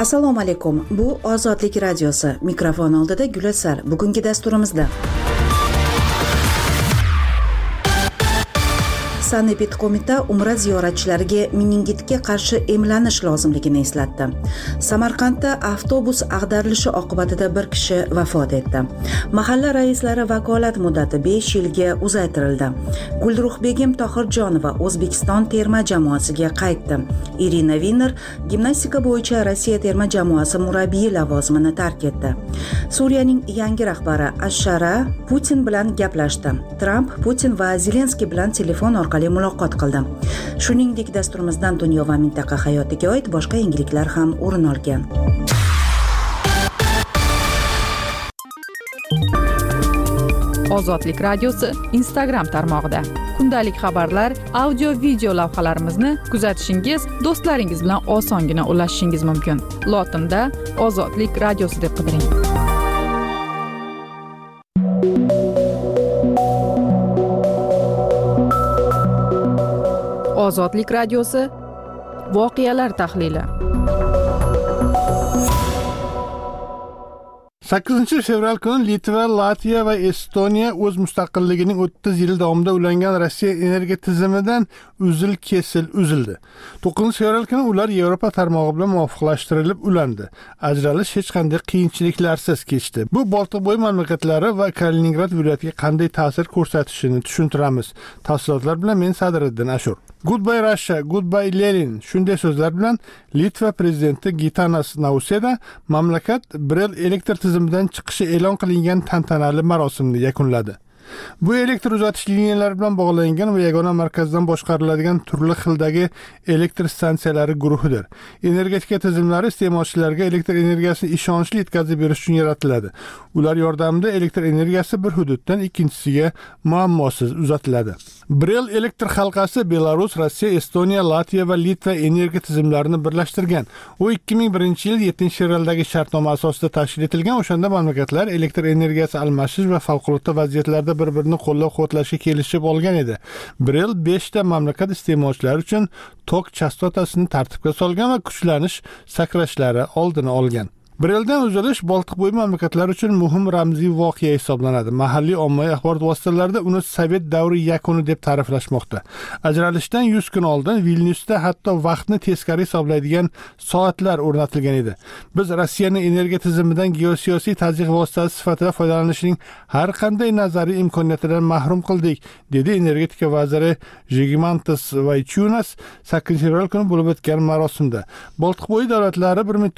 Assalomu alaykum. Bu Ozodlik radiosi. Mikrofon oldida Gulasar. Bugungi dasturimizda Sanepid qo'mita Umra ziyoratchilariga meningitga qarshi emlanish lozimligini eslatdi. Samarqandda avtobus ag'darilishi oqibatida bir kishi vafot etdi. Mahalla raislari vakolat muddati 5 yilga uzaytirildi. Gulruhbegim Tohirjonova O'zbekiston terma jamoasiga qaytdi. Irina Viner gimnastika bo'yicha Rossiya terma jamoasi murabbiyi lavozimini tark etdi. Suriyaning yangi rahbari Ashara Putin bilan gaplashdi. Tramp Putin va Zelenskiy bilan telefon orqali muloqot qildi. Shuningdek, dasturimizdan dunyo va mintaqa hayotiga oid boshqa yangiliklar ham o'rin olgan. Ozodlik radiosi Instagram tarmog'ida kundalik xabarlar, audio, video lavhalarimizni kuzatishingiz, do'stlaringiz bilan osongina ulashishingiz mumkin. Lotinda Ozodlik radiosi deb qidiring. Ozodlik radiosi voqealar tahlili. 8 fevral kuni Litva, Latviya va Estoniya o'z mustaqilligining 30 yil davomida ulangan Rossiya energiya tizimidan uzil-kesil uzildi. 9 fevral kuni ular Yevropa tarmog'i bilan muvofiqlashtirilib ulandi. Ajralish hech qanday qiyinchiliklarsiz kechdi. Bu Boltiqbo'yi mamlakatlari va Kaliningrad viloyatiga qanday ta'sir ko'rsatishini tushuntiramiz. Tafsilotlar bilan men Sadriddin Ashur. Goodbye Russia, goodbye Lenin. Shunday so'zlar bilan Litva prezidenti Gitanas Nauseda mamlakat Brel elektr tizimidan chiqishi e'lon qilingan tantanali marosimni yakunladi. Bu elektr uzatish liniyalari bilan bog'langan va yagona markazdan boshqariladigan turli xildagi elektr stansiyalari guruhidir. Energetika tizimlari iste'molchilarga elektr energiyasini ishonchli yetkazib berish uchun yaratiladi. Ular yordamida elektr energiyasi bir hududdan ikkinchisiga muammosiz uzatiladi. Brel elektr halqasi Belarus, Rossiya, Estoniya, Latviya va Litva energiya tizimlarini birlashtirgan. U 2001-yil 7-fevraldagi shartnoma asosida tashkil etilgan. O'shanda mamlakatlar elektr energiyasi almashish va favqulodda vaziyatlarda bir-birini qo'llab-quvvatlashga kelishib olgan edi. Brel 5 ta mamlakat iste'molchilari uchun tok chastotasini tartibga solgan va kuchlanish sakrashlari oldini olgan. Breldan uzilish Boltiqbo'yi mamlakatlari uchun muhim ramziy voqea hisoblanadi. Mahalliy ommaviy axborot vositalarida uni Sovet davri yakuni deb ta'riflashmoqda. Ajralishdan 100 kun oldin Vilnyusda hatto vaqtni teskari hisoblaydigan soatlar o'rnatilgan edi. Biz Rossiyaning energiya tizimidan geosiyosiy tazyiq vositasi sifatida foydalanishining har qanday nazariy imkoniyatidan mahrum qildik, dedi energetika vaziri Žygimantas Vaičiūnas 8 fevral kuni bo'lib o'tgan marosimda. Boltiqbo'yi davlatlari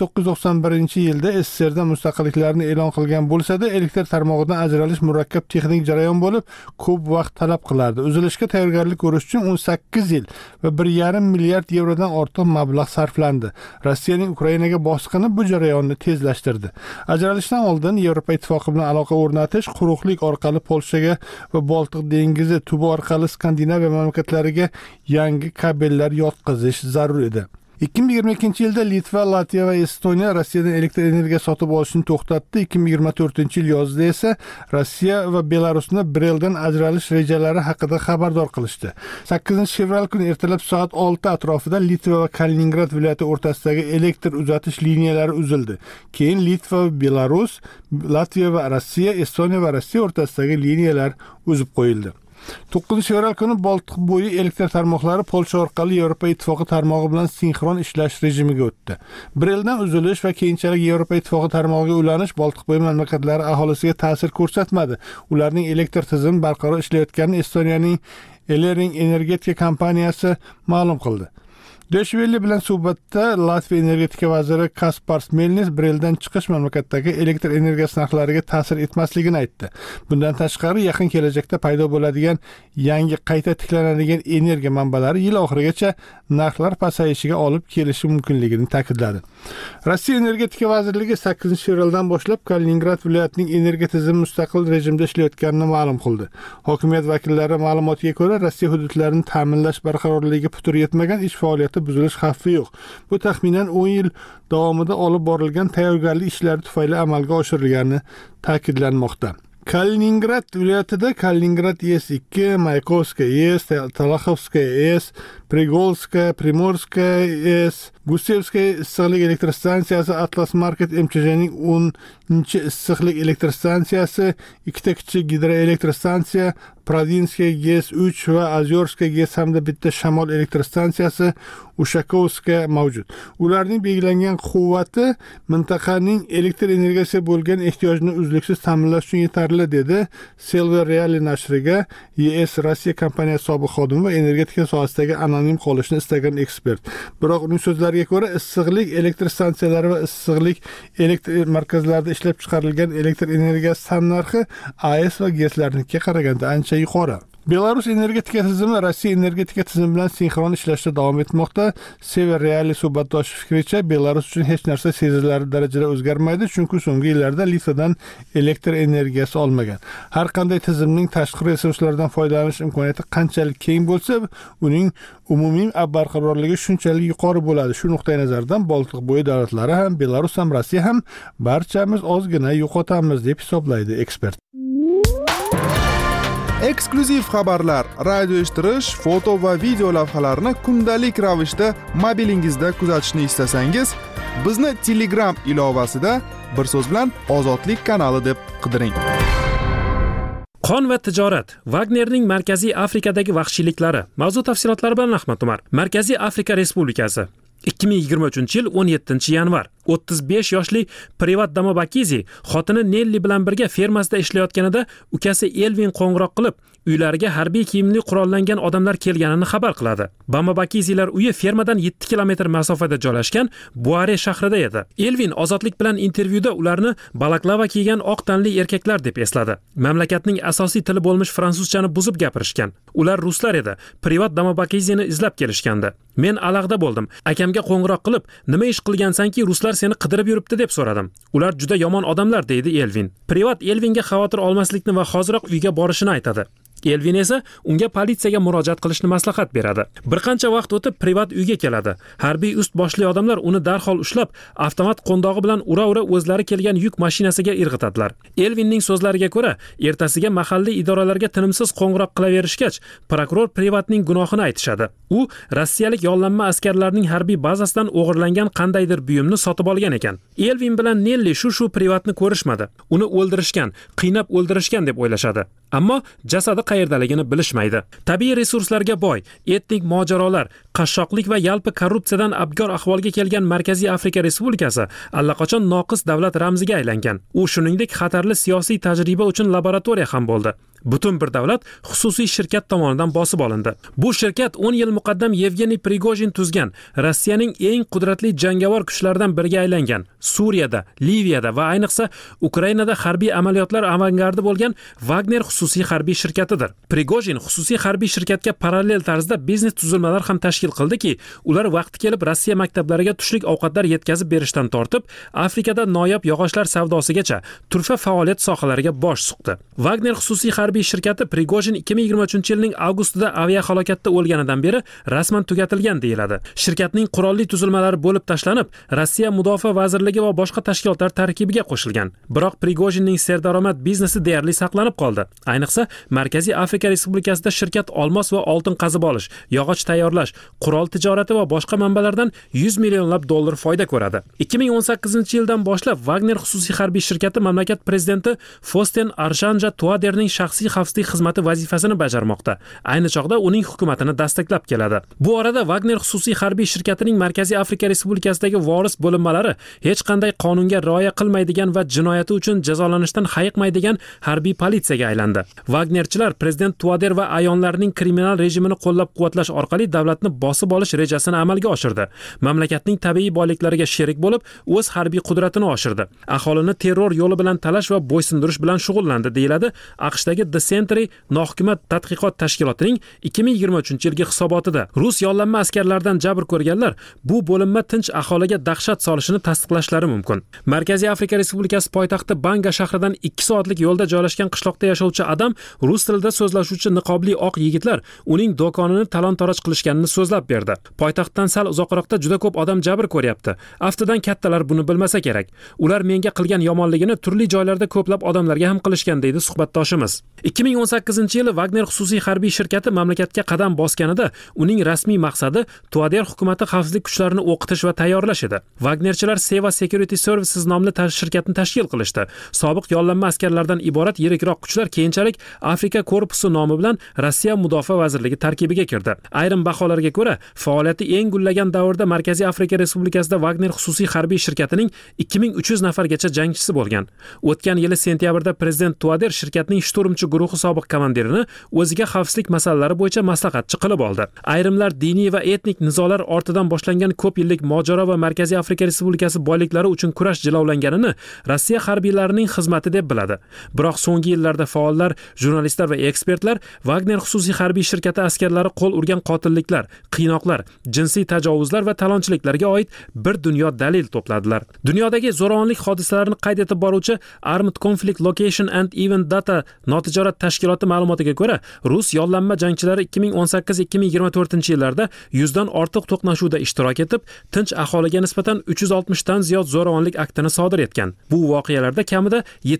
1991 yilda SSRda mustaqilliklarini e'lon qilgan bo'lsa-da, elektr tarmog'idan ajralish murakkab texnik jarayon bo'lib, ko'p vaqt talab qilardi. Uzilishga tayyorgarlik ko'rish uchun 18 yil va 1,5 milliard yevrodan ortiq mablag' sarflandi. Rossiyaning Ukrainaga bosqini bu jarayonni tezlashtirdi. Ajralishdan oldin Yevropa ittifoqi bilan aloqa o'rnatish, quruqlik orqali Polshaga va Boltiq dengizi tubi orqali Skandinaviya mamlakatlariga yangi kabellar yotqizish zarur edi. 2022 yilda Litva, Latviya va Estoniya Rossiyadan elektr energiya sotib olishni to'xtatdi. 2024 yil yozida esa Rossiya va Belarusni Breldan ajralish rejalari haqida xabardor qilishdi. 8 fevral kuni ertalab soat 6 atrofida Litva va Kaliningrad viloyati o'rtasidagi elektr uzatish liniyalari uzildi. Keyin Litva va Belarus, Latviya va Rossiya, Estoniya va Rossiya o'rtasidagi liniyalar uzib qo'yildi. 9 fevral kuni Boltiqbo'yi elektr tarmoqlari Polsha orqali Yevropa ittifoqi tarmog'i bilan sinxron ishlash rejimiga o'tdi. Breldan uzilish va keyinchalik Yevropa ittifoqi tarmog'iga ulanish Boltiqbo'yi mamlakatlari aholisiga ta'sir ko'rsatmadi. Ularning elektr tizimi barqaror ishlayotganini Estoniyaning Elering energetika kompaniyasi ma'lum qildi. Deutsche Welle bilan suhbatda Latviya energetika vaziri Kaspars Melnis Breldan chiqish mamlakatdagi elektr energiyasi narxlariga ta'sir etmasligini aytdi. Bundan tashqari yaqin kelajakda paydo bo'ladigan yangi qayta tiklanadigan energiya manbalari yil oxirigacha narxlar pasayishiga olib kelishi mumkinligini ta'kidladi. Rossiya energetika vazirligi 8 fevraldan boshlab Kaliningrad viloyatining energiya tizimi mustaqil rejimda ishlayotganini ma'lum qildi. Hokimiyat vakillari ma'lumotiga ko'ra, Rossiya hududlarini ta'minlash barqarorligiga putur yetmagan ish faoliyati buzilish xavfi yo'q. Bu taxminan 10 yil davomida olib borilgan tayyorgarlik ishlari tufayli amalga oshirilgani ta'kidlanmoqda. Kaliningrad viloyatida Kaliningrad ES2, Mayakovskaya ES, Talaxovskaya ES, Prigolska, Primorska S, Gusevskaya issiqlik elektr stansiyasi, Atlas Market MCJning 10-chi issiqlik elektr stansiyasi, ikkita kichik gidroelektr stansiya, Pradinskaya GES 3 va Azyorskaya GES hamda bitta shamol elektr stansiyasi Ushakovskaya mavjud. Ularning belgilangan quvvati mintaqaning elektr energiyasiga bo'lgan ehtiyojni uzluksiz ta'minlash uchun yetarli, dedi Silver Reali nashriga ES Rossiya kompaniyasi sobiq xodimi va energetika sohasidagi anonim qolishni istagan ekspert. Biroq uning so'zlariga ko'ra, issiqlik elektr stansiyalari va issiqlik elektr markazlarida ishlab chiqarilgan elektr energiyasi tannarxi AES va GESlarnikiga qaraganda ancha yuqori. Belarus energetika tizimi Rossiya energetika tizimi bilan sinxron ishlashda davom etmoqda. Sever Reali suhbatdoshi fikricha, Belarus uchun hech narsa sezilarli darajada o'zgarmaydi, chunki so'nggi yillarda Litvadan elektr energiyasi olmagan. Har qanday tizimning tashqi resurslardan foydalanish imkoniyati qanchalik keng bo'lsa, uning umumiy barqarorligi shunchalik yuqori bo'ladi. Shu nuqtai nazardan Boltiq bo'yi davlatlari ham, Belarus ham, Rossiya ham barchamiz ozgina yo'qotamiz deb hisoblaydi ekspert. Eksklyuziv xabarlar, radio eshittirish, foto va video lavhalarni kundalik ravishda mobilingizda kuzatishni istasangiz, bizni Telegram ilovasida bir so'z bilan Ozodlik kanali deb qidiring. Qon va tijorat. Wagnerning Markaziy Afrikadagi vahshiyliklari. Mavzu tafsilotlari bilan Ahmad Umar. Markaziy Afrika Respublikasi 2023-yil 17-yanvar 35 yoshli Privat Damabakizi xotini Nelli bilan birga fermasida ishlayotganida ukasi Elvin qo'ng'iroq qilib, uylariga harbiy kiyimli qurollangan odamlar kelganini xabar qiladi. Damabakizilar uyi fermadan 7 kilometr masofada joylashgan Buare shahrida edi. Elvin ozodlik bilan intervyuda ularni balaklava kiygan oq tanli erkaklar deb esladi. Mamlakatning asosiy tili bo'lmish fransuzchani buzib gapirishgan. Ular ruslar edi. Privat Damabakizini izlab kelishgandi. Men alag'da bo'ldim. Akamga qo'ng'iroq qilib, "Nima ish qilgansanki, ruslar seni qidirib yuribdi?" deb so'radim. Ular juda yomon odamlar, deydi Elvin. Privat Elvinga xavotir olmaslikni va hoziroq uyga borishini aytadi. Elvin esa unga politsiyaga murojaat qilishni maslahat beradi. Bir qancha vaqt o'tib Privat uyga keladi. Harbiy ust boshli odamlar uni darhol ushlab, avtomat qo'ndog'i bilan ura-ura o'zlari kelgan yuk mashinasiga irg'itadilar. Elvinning so'zlariga ko'ra, ertasiga mahalliy idoralarga tinimsiz qo'ng'iroq qilaverishgach, prokuror Privatning gunohini aytishadi. U rossiyalik yollanma askarlarning harbiy bazasidan o'g'irlangan qandaydir buyumni sotib olgan ekan. Elvin bilan Nelli shu Privatni ko'rishmadi. Uni o'ldirishgan, qiynab o'ldirishgan deb o'ylashadi. Ammo jasadi qayerdaligini bilishmaydi. Tabiiy resurslarga boy, etnik mojarolar, qashshoqlik va yalpi korrupsiyadan abgor ahvolga kelgan Markaziy Afrika Respublikasi allaqachon noqis davlat ramziga aylangan. U shuningdek xatarli siyosiy tajriba uchun laboratoriya ham bo'ldi. Butun bir davlat xususiy shirkat tomonidan bosib olindi. Bu shirkat 10 yil muqaddam Yevgeniy Prigojin tuzgan Rossiyaning eng qudratli jangovar kuchlaridan biriga aylangan. Suriyada, Liviyada va ayniqsa Ukrainada harbiy amaliyotlar avangardi bo'lgan Wagner xususiy harbiy shirkatidir. Prigojin xususiy harbiy shirkatga parallel tarzda biznes tuzilmalar ham tashkil qildiki, ular vaqti kelib Rossiya maktablariga tushlik ovqatlar yetkazib berishdan tortib, Afrikada noyob yog'ochlar savdosigacha turfa faoliyat sohalariga bosh suqdi. Wagner xususiy harbiy shirkati Prigojin 2023-yilning avgustida aviahalokatda o'lganidan beri rasman tugatilgan deyiladi. Shirkatning qurolli tuzilmalari bo'lib tashlanib, Rossiya Mudofaa vazirligi va boshqa tashkilotlar tarkibiga qo'shilgan. Biroq Prigojinning serdaromad biznesi deyarli saqlanib qoldi. Ayniqsa Markaziy Afrika Respublikasida shirkat olmos va oltin qazib olish, yog'och tayyorlash, qurol tijorati va boshqa manbalardan 100 millionlab dollar foyda ko'radi. 2018-yildan boshlab Wagner xususiy harbiy shirkati mamlakat prezidenti Fosten Arshanja Tuaderning shaxsiy xavfsizlik xizmati vazifasini bajarmoqda. Ayni chog'da uning hukumatini dastaklab keladi. Bu orada Wagner xususiy harbiy shirkatining Markaziy Afrika Respublikasidagi voris bo'linmalari hech qanday qonunga rioya qilmaydigan va jinoyati uchun jazolanishdan hayiqmaydigan harbiy politsiyaga aylandi. Wagnerchilar prezident Tuader va ayonlarining kriminal rejimini qo'llab-quvvatlash orqali davlatni bosib olish rejasini amalga oshirdi. Mamlakatning tabiiy boyliklariga sherik bo'lib, o'z harbiy qudratini oshirdi. Aholini terror yo'li bilan talash va bo'ysundirish bilan shug'ullandi, deyiladi AQShdagi The Century nohukumat tadqiqot tashkilotining 2023-yilgi hisobotida. Rus yollanma askarlardan jabr ko'rganlar bu bo'linma tinch aholiga dahshat solishini tasdiqlashlari mumkin. Markaziy Afrika Respublikasi poytaxti Banga shahridan 2 soatlik yo'lda joylashgan qishloqda yashovchi adam rus tilida so'zlashuvchi niqobli oq yigitlar uning do'konini talon-taroj qilishganini so'zlab berdi. Poytaxtdan sal uzoqroqda juda ko'p odam jabr ko'ryapti. Aftidan kattalar buni bilmasa kerak. Ular menga qilgan yomonligini turli joylarda ko'plab odamlarga ham qilishgan, deydi suhbatdoshimiz. 2018-yili Wagner xususiy harbiy shirkati mamlakatga qadam bosganida uning rasmiy maqsadi Tuader hukumati xavfsizlik kuchlarini o'qitish va tayyorlash edi. Wagnerchilar Seva Security Services nomli shirkatni tashkil qilishdi. Sobiq yollanma askarlardan iborat yirikroq kuchlar keyinchalik Afrika korpusi nomi bilan Rossiya Mudofaa vazirligi tarkibiga kirdi. Ayrim baholarga ko'ra, faoliyati eng gullagan davrda Markaziy Afrika Respublikasida Wagner xususiy harbiy shirkatining 2300 nafargacha jangchisi bo'lgan. O'tgan yili sentyabrda prezident Tuader shirkatning shturmchi guruhi sobiq komandirini o'ziga xavfsizlik masalalari bo'yicha maslahatchi qilib oldi. Ayrimlar diniy va etnik nizolar ortidan boshlangan ko'p yillik mojaro va Markaziy Afrika Respublikasi boyliklari uchun kurash jilovlanganini Rossiya harbiylarining xizmati deb biladi. Biroq so'nggi yillarda faollar, jurnalistlar va ekspertlar Wagner xususiy harbiy shirkati askarlari qo'l urgan qotilliklar, qiynoqlar, jinsiy tajovuzlar va talonchiliklarga oid bir dunyo dalil to'pladilar. Dunyodagi zo'ravonlik hodisalarini qayd etib boruvchi Armed Conflict Location and Event Data notijorat tashkiloti ma'lumotiga ko'ra, Rus yollanma jangchilari 2018-2024-yillarda 100 dan ortiq to'qnashuvda ishtirok etib, tinch aholiga nisbatan 360 dan ziyod zo'ravonlik aktini sodir etgan. Bu voqealarda kamida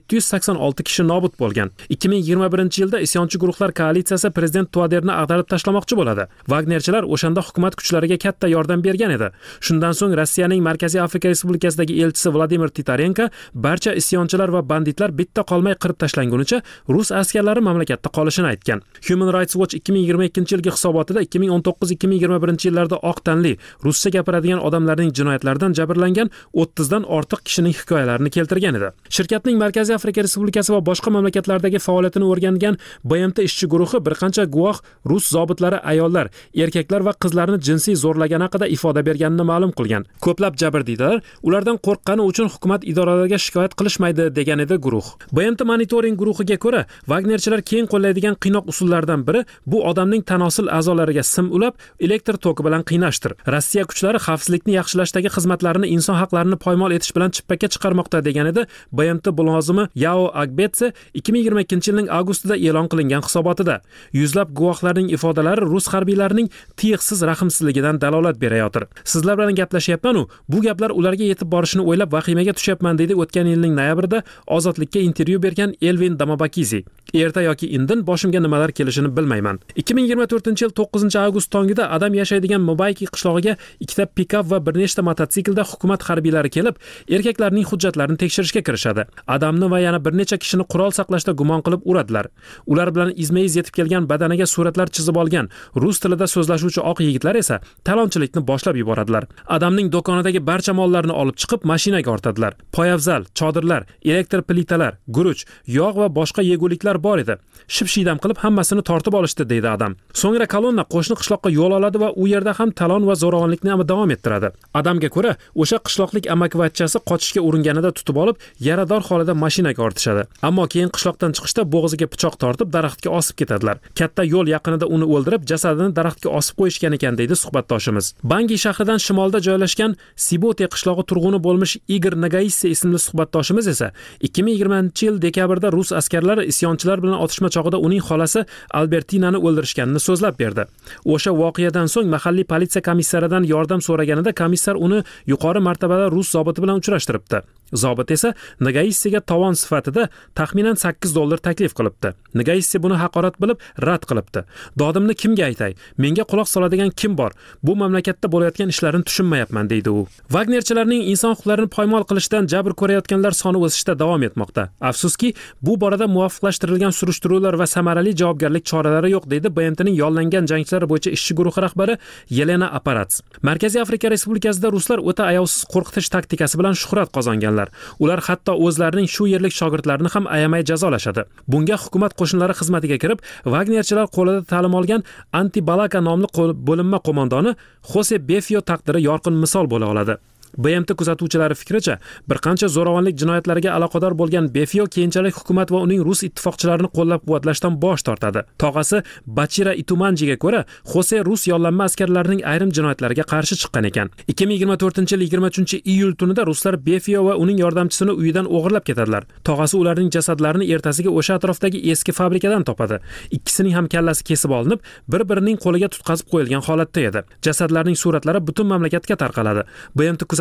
786 kishi nobud bo'lgan. 2021-yilda isyonchi guruhlar koalitsiyasi prezident Tuaderni ag'darib tashlamoqchi bo'ladi. Wagnerchilar o'shanda hukumat kuchlariga katta yordam bergan edi. Shundan so'ng Rossiyaning Markaziy Afrika Respublikasidagi elchisi Vladimir Titarenko barcha isyonchilar va banditlar bitta qolmay qirib tashlangunicha rus askarlari mamlakatda qolishini aytgan. Human Rights Watch 2022-yilgi hisobotida 2019-2021-yillarda oq tanli ruscha gapiradigan odamlarning jinoyatlaridan jabrlangan 30 dan ortiq kishining hikoyalarini keltirgan edi. Shirkatning Markaziy Afrika Respublikasi va boshqa mamlakatlardagi faoliyatini o'rgangan BMT ishchi guruhi bir qancha guvoh rus zobitlari ayollar, erkaklar va qizlarni jinsiy zo'rlagani haqida ifoda berganini ma'lum qilgan. Ko'plab jabrdiydalar ulardan qo'rqqani uchun hukumat idoralariga shikoyat qilishmaydi degan edi guruh. BMT monitoring guruhiga ko'ra, Wagnerchilar keng qo'llaydigan qiynoq usullaridan biri bu odamning tanosil a'zolariga sim ulab, elektr toki bilan qiynashdir. Rossiya kuchlari xavfsizlikni yaxshilashdagi xizmatlarini inson haqlarini poymol etish bilan chippakka chiqarmoqda degan edi BMT mulozimi Yao Agbetse 2022-yilning avgustida e'lon qilingan hisobotida. Yuzlab guvohlarning ifodalari rus harbiylarining tiyiqsiz rahmsizligidan dalolat berayotir. Sizlar bilan gaplashyapman-u, bu gaplar ularga yetib borishini o'ylab vahimaga tushyapman deydi o'tgan yilning noyabrida Ozodlikka intervyu bergan Elvin Damabakizi. Erta yoki indin boshimga nimalar kelishini bilmayman. 2024-yil 9-avgust tongida adam yashaydigan Mobayki qishlog'iga ikkita pikap va bir nechta mototsiklda hukumat harbiylari kelib, erkaklarning hujjatlarini tekshirishga kirishadi. Adamni va yana bir necha kishini qurol saqlashda gumon qilib uradilar. Ular bilan izma-iz yetib kelgan badaniga suratlar chizib olgan rus tilida so'zlashuvchi oq yigitlar esa talonchilikni boshlab yuboradilar. Adamning do'konidagi barcha mollarni olib chiqib mashinaga ortadilar. Poyabzal, chodirlar, elektr plitalar, guruch, yog' va boshqa yeguliklar bor edi. Ship-shiydam qilib hammasini tortib olishdi deydi adam. So'ngra kolonna qo'shni qishloqqa yo'l oladi va u yerda ham talon va zo'ravonlikni davom ettiradi. Adamga ko'ra, o'sha qishloqlik amakivachchasi qochishga uringanida tutib olib, yarador holida mashinaga ortishadi. Ammo keyin qishloqdan chiqishda bo'g'ziga pichoq tortib daraxtga osib ketadilar. Katta yo'l yaqinida uni o'ldirib, jasadini daraxtga osib qo'yishgan ekan deydi suhbatdoshimiz. Bangi shahridan shimolda joylashgan Sibote qishlog'i turg'uni bo'lmish Igor Nagaisse ismli suhbatdoshimiz esa 2020-yil dekabrda rus askarlari isyonchilar bilan otishma chog'ida uning xolasi Albertinani o'ldirishganini so'zlab berdi. O'sha voqeadan so'ng mahalliy politsiya komissaridan yordam so'raganida komissar uni yuqori martabali rus zobiti bilan uchrashtiribdi. Zobit esa Nagaissega tovon sifatida taxminan $8 taklif qilibdi. Nagaisse buni haqorat bilib rad qilibdi. Dodimni kimga aytay? Menga quloq soladigan kim bor? Bu mamlakatda bo'layotgan ishlarni tushunmayapman deydi u. Wagnerchilarning inson huquqlarini poymol qilishdan jabr ko'rayotganlar soni o'sishda davom etmoqda. Afsuski, bu borada muvofiqlashtirilgan surishtiruvlar va samarali javobgarlik choralari yo'q deydi BMTning yollangan jangchilar bo'yicha ishchi guruhi rahbari Yelena Aparats. Markaziy Afrika Respublikasida ruslar o'ta ayovsiz qo'rqitish taktikasi bilan shuhrat qozonganlar. Ular hatto o'zlarining shu yerlik shogirdlarini ham ayamay jazolashadi. Bunga hukumat qo'shinlari xizmatiga kirib, Wagnerchilar qo'lida ta'lim olgan Antibalaka nomli bo'linma qo'mondoni Jose Befio taqdiri yorqin misol bo'la oladi. BMT kuzatuvchilari fikricha, bir qancha zo'ravonlik jinoyatlariga aloqador bo'lgan Befio keyinchalik hukumat va uning rus ittifoqchilarini qo'llab-quvvatlashdan bosh tortadi. Tog'asi Bachira Itumanjiga ko'ra, Jose rus yollanma askarlarining ayrim jinoyatlariga qarshi chiqqan ekan. 2024-yil 23-iyul tunida ruslar Befio va uning yordamchisini uyidan o'g'irlab ketadilar. Tog'asi ularning jasadlarini ertasiga o'sha atrofdagi eski fabrikadan topadi. Ikkisining ham kallasi kesib olinib, bir-birining qo'liga tutqazib qo'yilgan holatda edi. Jasadlarning suratlari butun mamlakatga tarqaladi. BMT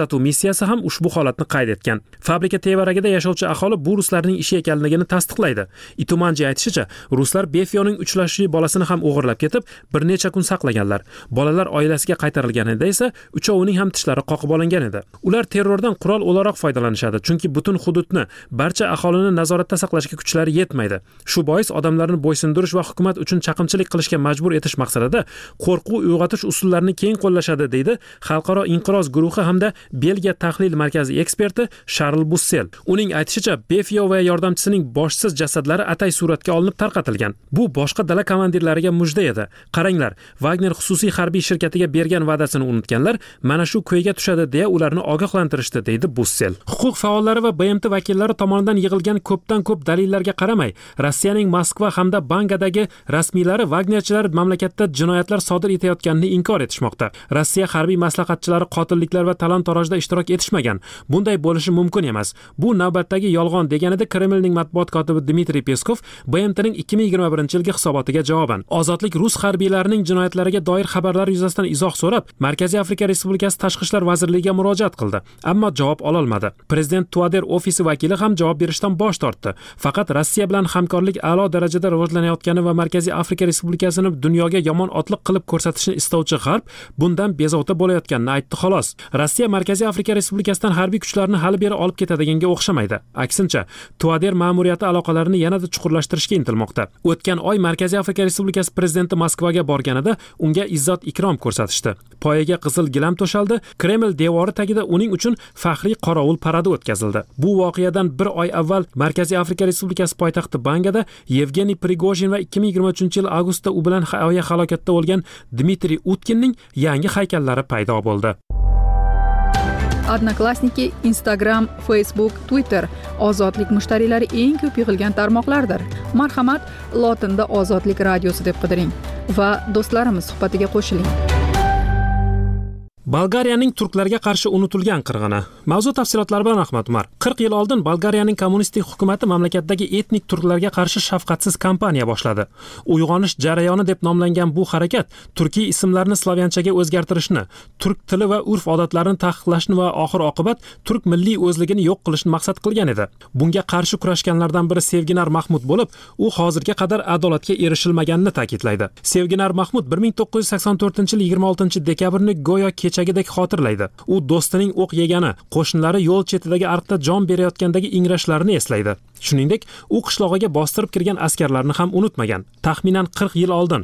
kuzatuv missiyasi ham ushbu holatni qayd etgan. Fabrika tevaragida yashovchi aholi bu ruslarning ishi ekanligini tasdiqlaydi. Itumanji aytishicha, ruslar Befyoning 3 yoshli bolasini ham o'g'irlab ketib, bir necha kun saqlaganlar. Bolalar oilasiga qaytarilganida esa uchovining ham tishlari qoqib olingan edi. Ular terrordan qurol o'laroq foydalanishadi, chunki butun hududni, barcha aholini nazoratda saqlashga kuchlari yetmaydi. Shu bois odamlarni bo'ysundirish va hukumat uchun chaqimchilik qilishga majbur etish maqsadida qo'rquv uyg'otish usullarini keng qo'llashadi, deydi Xalqaro inqiroz guruhi hamda Belgiya tahlil markazi eksperti Charl Bussel. Uning aytishicha, Befyo va yordamchisining boshsiz jasadlari atay suratga olinib tarqatilgan. Bu boshqa dala komandirlariga mujda edi. Qaranglar, Wagner xususiy harbiy shirkatiga bergan va'dasini unutganlar mana shu ko'yga tushadi deya ularni ogohlantirishdi, deydi Bussel. Huquq faollari va BMT vakillari tomonidan yig'ilgan ko'pdan ko'p dalillarga qaramay, Rossiyaning Moskva hamda Bangadagi rasmiylari Wagnerchilar mamlakatda jinoyatlar sodir etayotganini inkor etishmoqda. Rossiya harbiy maslahatchilari qotilliklar va talon-torojda ishtirok etishmagan. Bunday bo'lishi mumkin emas. Bu navbatdagi yolg'on, deganida Kremlning matbuot kotibi Dmitriy Peskov BMTning 2021-yilgi hisobotiga javoban ozodlik rus harbiylarining jinoyatlariga doir xabarlar yuzasidan izoh so'rab, Markaziy Afrika Respublikasi Tashqi ishlar vazirligiga murojaat qildi, ammo javob ola olmadi. Prezident Tuader ofisi vakili ham javob berishdan bosh tortdi. Faqat Rossiya bilan hamkorlik a'lo darajada rivojlanayotgani va Markaziy Afrika Respublikasini dunyoga yomon otliq qilib ko'rsatishni istovchi G'arb bundan bezovta bo'layotganini aytdi xolos. Rossiya Markaziy Afrika Respublikasidan harbiy kuchlarni hali beri olib ketadiganga o'xshamaydi. Aksincha, Tuader ma'muriyati aloqalarini yanada chuqurlashtirishga intilmoqda. O'tgan oy Markaziy Afrika Respublikasi prezidenti Moskvaga borganida unga izzat ikrom ko'rsatishdi. Poyaga qizil gilam to'shaldi, Kreml devori tagida uning uchun faxriy qorovul paradi o'tkazildi. Bu voqeadan bir oy avval Markaziy Afrika Respublikasi poytaxti Bangada Yevgeniy Prigojin va 2023-yil avgustda u bilan aviahalokatda o'lgan Dmitriy Utkinning yangi haykallari paydo bo'ldi. Odnoklassniki, Instagram, Facebook, Twitter ozodlik mushtariylari eng ko'p yig'ilgan tarmoqlardir. Marhamat, lotinda Ozodlik radiosi deb qidiring va do'stlarimiz suhbatiga qo'shiling. Bolgariyaning turklarga qarshi unutilgan qirg'ini. Mavzu tafsilotlari bilan Ahmad Umar. 40 yil oldin Bolgariyaning kommunistik hukumati mamlakatdagi etnik turklarga qarshi shafqatsiz kampaniya boshladi. Uyg'onish jarayoni deb nomlangan bu harakat turkiy ismlarni slavyanchaga o'zgartirishni, turk tili va urf-odatlarini taqiqlashni va oxir-oqibat turk milliy o'zligini yo'q qilishni maqsad qilgan edi. Bunga qarshi kurashganlardan biri Sevginar Mahmud bo'lib, u hozirga qadar adolatga erishilmaganini ta'kidlaydi. Sevginar Mahmud 1984-yil 26-dekabrni go'yo kechagidek xotirlaydi. U do'stining o'q yegani, qo'shnilari yo'l chetidagi ariqda jon berayotgandagi ingrashlarini eslaydi. Shuningdek, u qishlog'iga bostirib kirgan askarlarni ham unutmagan. Taxminan 40 yil oldin,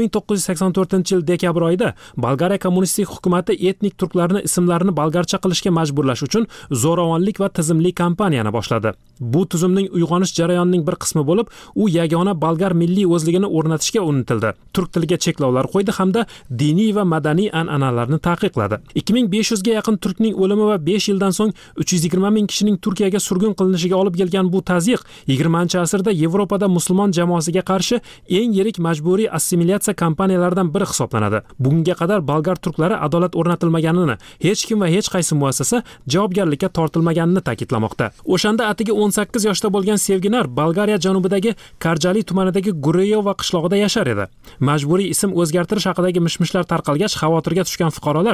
1984-yil dekabr oyida Bolgariya kommunistik hukumati etnik turklarning ismlarini bolgarcha qilishga majburlash uchun zo'ravonlik va tizimli kampaniyani boshladi. Bu tuzumning uyg'onish jarayonining bir qismi bo'lib, u yagona bolgar milliy o'zligini o'rnatishga urintildi. Turk tiliga cheklovlar qo'ydi hamda diniy va madaniy an'analarni taqiqladi. 2500 ga yaqin turkning o'limi va 5 yildan so'ng 320 ming kishining Turkiyaga surgun qilinishiga olib kelgan bu tazyiq 20-asrda Yevropada musulmon jamoasiga qarshi eng yirik majburiy assimilyatsiya kampaniyalaridan biri hisoblanadi. Bunga qadar bolgar turklari adolat o'rnatilmaganini, hech kim va hech qaysi muassasa javobgarlikka tortilmaganini ta'kidlamoqda. O'shanda atigi 18 yoshda bo'lgan Sevginar Bolgariya janubidagi Karjali tumanidagi Gureyova qishlog'ida yashar edi. Majburiy ism o'zgartirish haqidagi mishmishlar tarqalgach, xavotirga tushgan fuqarolar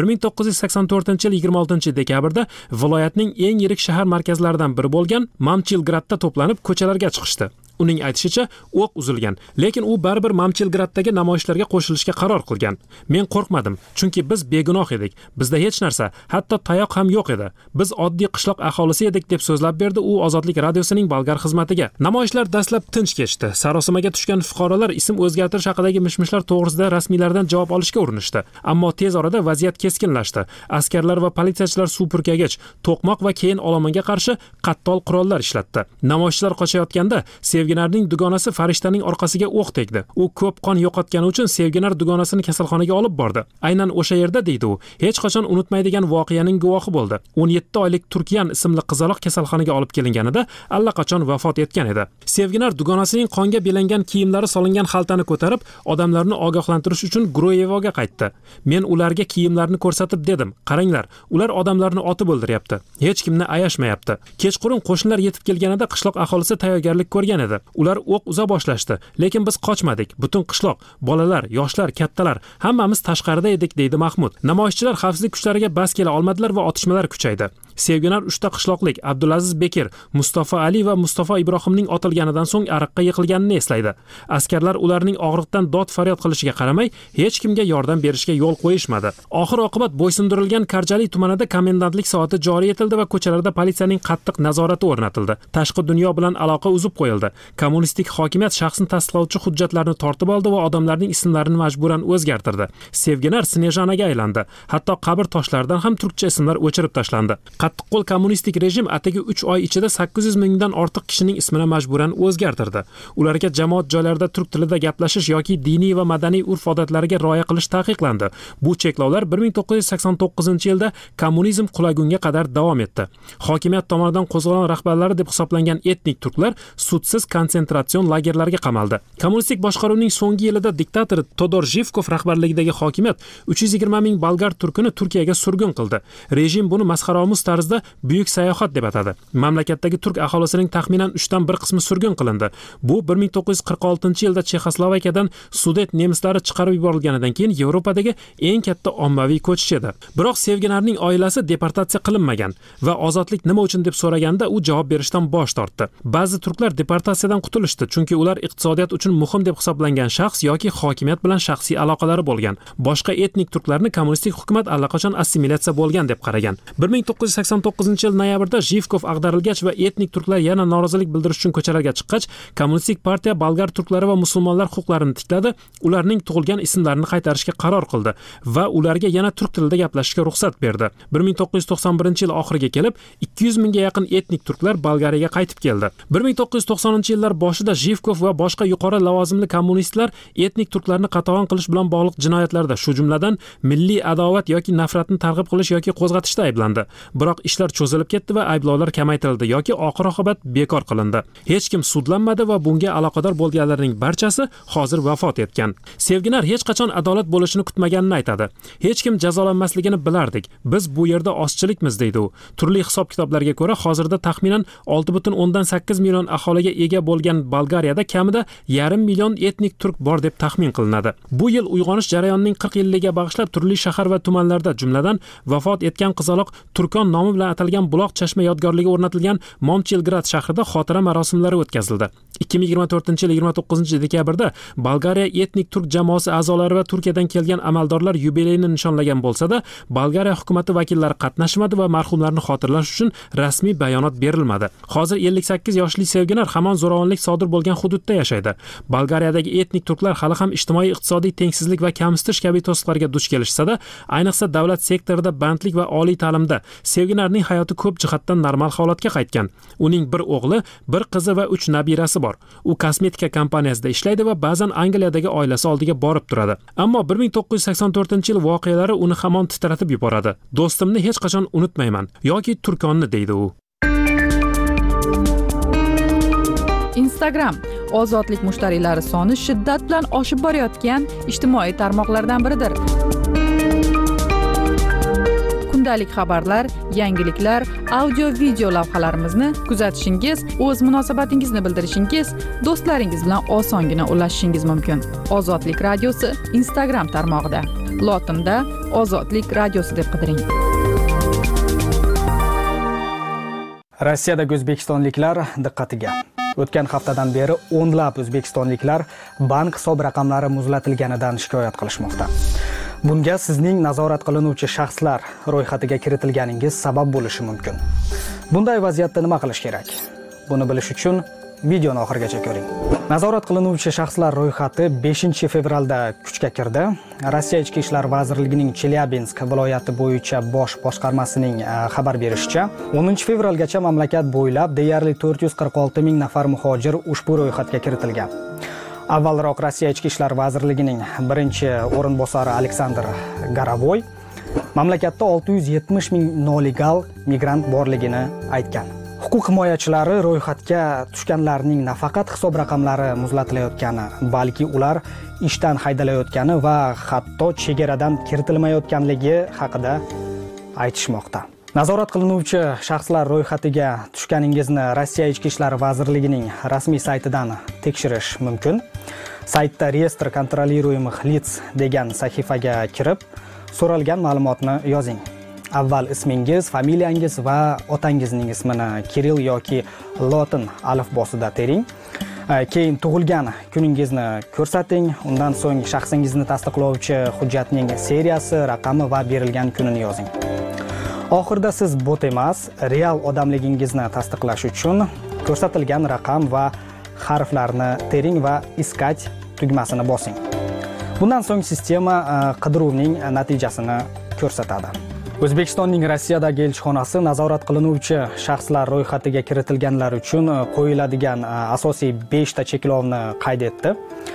1984-yil 26-dekabrda viloyatning eng yirik shahar markazlaridan biri bo'lgan Mamchilgradda to'planib ko'chalarga chiqishdi. Uning aytishicha, o'q uzilgan, lekin u baribir Mamchilgraddagi namoyishlarga qo'shilishga qaror qilgan. Men qo'rqmadim, chunki biz begunoh edik. Bizda hech narsa, hatto tayoq ham yo'q edi. Biz oddiy qishloq aholisi edik, deb so'zlab berdi u Ozodlik radiosining bolgar xizmatiga. Namoyishlar dastlab tinch kechdi. Sarosimaga tushgan fuqarolar ism o'zgartirish haqidagi mishmishlar to'g'risida rasmiylardan javob olishga urinishdi. Ammo tez orada vaziyat keskinlashdi. Askarlar va politsiyachilar suv purkagich, to'qmoq va keyin olomonga qarshi qattol qurollar ishlatdi. Namoyishchilar qochayotganda Sevginarning dugonasi farishtaning orqasiga o'q tegdi. U ko'p qon yo'qotgani uchun Sevginar dugonasini kasalxonaga olib bordi. Aynan o'sha yerda, deydi u, hech qachon unutmaydigan voqeaning guvohi bo'ldi. 17 oylik Turkiyan ismli qizaloq kasalxonaga olib kelinganida allaqachon vafot etgan edi. Sevginar dugonasining qonga belangan kiyimlari solingan xaltani ko'tarib, odamlarni ogohlantirish uchun Gruyevoga qaytdi. Men ularga kiyimlarni ko'rsatib dedim, qaranglar, ular odamlarni otib o'ldiryapti. Hech kimni ayashmayapti. Kechqurun qo'shnilar yetib kelganida qishloq aholisi tayyorgarlik ko'rgan edi. edi. Ular o'q uza boshlashdi, lekin biz qochmadik. Butun qishloq, bolalar, yoshlar, kattalar hammamiz tashqarida edik, deydi Mahmud. Namoyishchilar xavfsizlik kuchlariga bas kela olmadilar va otishmalar kuchaydi. Sevginar 3 ta qishloqlik Abdulaziz Bekir, Mustafa Ali va Mustafa Ibrohimning otilganidan so'ng ariqqa yiqilganini eslaydi. Askarlar ularning og'riqdan dod faryod qilishiga qaramay, hech kimga yordam berishga yo'l qo'yishmadi. Oxir oqibat bo'ysundirilgan Karjali tumanida komendantlik soati joriy etildi va ko'chalarda politsiyaning qattiq nazorati o'rnatildi. Tashqi dunyo bilan aloqa uzib qo'yildi. Kommunistik hokimiyat shaxsni tasdiqlovchi hujjatlarni tortib oldi va odamlarning ismlarini majburan o'zgartirdi. Sevginar Snejanaga aylandi. Hatto qabr toshlaridan ham turkcha ismlar o'chirib tashlandi. Qattiqqo'l kommunistik rejim atigi 3 oy ichida 800 mingdan ortiq kishining ismini majburan o'zgartirdi. Ularga jamoat joylarida turk tilida gaplashish yoki diniy va madaniy urf-odatlariga rioya qilish taqiqlandi. Bu cheklovlar 1989-yilda kommunizm qulagunga qadar davom etdi. Hokimiyat tomonidan qo'zg'olon rahbarlari deb hisoblangan etnik turklar sudsiz konsentratsion lagerlarga qamaldi. Kommunistik boshqaruvning so'nggi yilida diktator Todor Zhivkov rahbarligidagi hokimiyat 320 ming bolgar turkini Turkiyaga surgun qildi. Rejim buni masxaraomuz tarzda buyuk sayohat deb atadi. Mamlakatdagi turk aholisining taxminan 3 dan 1 qismi surgun qilindi. Bu 1946-yilda Chexoslovakiyadan Sudet nemislari chiqarib yuborilganidan keyin Yevropadagi eng katta ommaviy ko'chish edi. Biroq Sevginarning oilasi deportatsiya qilinmagan va ozodlik nima uchun deb so'raganda u javob berishdan bosh tortdi. Ba'zi turklar deportatsiyadan qutulishdi, chunki ular iqtisodiyot uchun muhim deb hisoblangan shaxs yoki hokimiyat bilan shaxsiy aloqalari bo'lgan. Boshqa etnik turklarni kommunistik hukumat allaqachon assimilyatsiya bo'lgan deb qaragan. 1989-yil noyabrda Zhivkov ag'darilgach va etnik turklar yana norozilik bildirish uchun ko'chalarga chiqqach, kommunistik partiya bolgar turklari va musulmonlar huquqlarini tikladi, ularning tug'ilgan ismlarini qaytarishga qaror qildi va ularga yana turk tilida gaplashishga ruxsat berdi. 1991-yil oxiriga kelib 200 mingga yaqin etnik turklar Bolgariyaga qaytib keldi. 1990-yillar boshida Zhivkov va boshqa yuqori lavozimli kommunistlar etnik turklarni qatag'on qilish bilan bog'liq jinoyatlarda, shu jumladan milliy adovat yoki nafratni targ'ib qilish yoki qo'zg'atishda ayblandi. Biroq ishlar cho'zilib ketdi va ayblovlar kamaytirildi yoki oxir-oqibat bekor qilindi. Hech kim sudlanmadi va bunga aloqador bo'lganlarning barchasi hozir vafot etgan. Sevginar hech qachon adolat bo'lishini kutmaganini aytadi. Hech kim jazolanmasligini bilardik. Biz bu yerda ozchilikmiz, deydi u. Turli hisob-kitoblarga ko'ra, hozirda taxminan 6,8 million aholiga ega bo'lgan Bolgariyada kamida 1,5 million etnik turk bor deb taxmin qilinadi. Bu yil uyg'onish jarayonining 40 yilligiga bag'ishlab turli shahar va tumanlarda, jumladan vafot etgan qizaloq Turkon nomi bilan atalgan buloq chashma yodgorligi o'rnatilgan Momchilgrad shahrida xotira marosimlari o'tkazildi. 2024-yil 29-dekabrda Bolgariya etnik turk jamoasi a'zolari va Turkiyadan kelgan amaldorlar yubileyini nishonlagan bo'lsa-da, Bolgariya hukumatı vakillari qatnashmadi va marhumlarni xotirlash uchun rasmiy bayonot berilmadi. Hozir 58 yoshli Sevginar hamon zo'ravonlik sodir bo'lgan hududda yashaydi. Bolgariyadagi etnik turklar hali ham ijtimoiy-iqtisodiy tengsizlik va kamsitish kabi to'siqlarga duch kelishsa-da, ayniqsa davlat sektorida bandlik va oliy ta'limda Sevginarning hayoti ko'p jihatdan normal holatga qaytgan. Uning bir o'g'li, bir qizi va 3 nabirasi bor. U kosmetika kompaniyasida ishlaydi va ba'zan Angliyadagi oilasi oldiga borib turadi. Ammo 1984-yil voqealari uni hamon titratib yuboradi. Do'stimni hech qachon unutmayman yoki Turkonni, deydi u. Instagram ozodlik mushtariylari soni shiddat bilan oshib borayotgan ijtimoiy tarmoqlardan biridir. Kundalik xabarlar, yangiliklar, audio-video lavhalarimizni kuzatishingiz, o'z munosabatingizni bildirishingiz, do'stlaringiz bilan osongina ulashishingiz mumkin. Ozodlik radiosi Instagram tarmog'ida. Lotinda Ozodlik radiosi deb qidiring. Rossiyadagi o'zbekistonliklar diqqatiga. O'tgan haftadan beri o'nlab o'zbekistonliklar bank hisob raqamlari muzlatilganidan shikoyat qilishmoqda. Bunga sizning nazorat qilinuvchi shaxslar ro'yxatiga kiritilganingiz sabab bo'lishi mumkin. Bunday vaziyatda nima qilish kerak? Buni bilish uchun videoni oxirigacha ko'ring. Nazorat qilinuvchi shaxslar ro'yxati 5-fevralda kuchga kirdi. Rossiya Ichki ishlar vazirligining Chelyabinsk viloyati bo'yicha bosh boshqarmasining xabar berishicha, 10-fevralgacha mamlakat bo'ylab deyarli 446 ming nafar muhojir ushbu ro'yxatga kiritilgan. Avvalroq Rossiya Ichki ishlar vazirligining birinchi o'rinbosari Aleksandr Garavoy mamlakatda 670 ming nolegal migrant borligini aytgan. Huquq himoyachilari ro'yxatga tushganlarning nafaqat hisob raqamlari muzlatilayotgani, balki ular ishdan haydalayotgani va hatto chegaradan kiritilmayotganligi haqida aytishmoqda. Nazorat qilinuvchi shaxslar ro'yxatiga tushganingizni Rossiya Ichki ishlar vazirligining rasmiy saytidan tekshirish mumkin. Saytda Reyestr kontrolируемых лиц degan sahifaga kirib, so'ralgan ma'lumotni yozing. Avval ismingiz, familiyangiz va otangizning ismini Kirill yoki lotin alifbosida tering. Keyin tug'ilgan kuningizni ko'rsating. Undan so'ng shaxsingizni tasdiqlovchi hujjatning seriyasi, raqami va berilgan kunini yozing. Oxirida siz bot emas, real odamligingizni tasdiqlash uchun ko'rsatilgan raqam va harflarni tering va iskать tugmasini bosing. Bundan so'ng sistema qidiruvning natijasini ko'rsatadi. O'zbekistonning Rossiyadagi elchixonasi nazorat qilinuvchi shaxslar ro'yxatiga kiritilganlar uchun qo'yiladigan asosiy 5 ta cheklovni qayd etdi.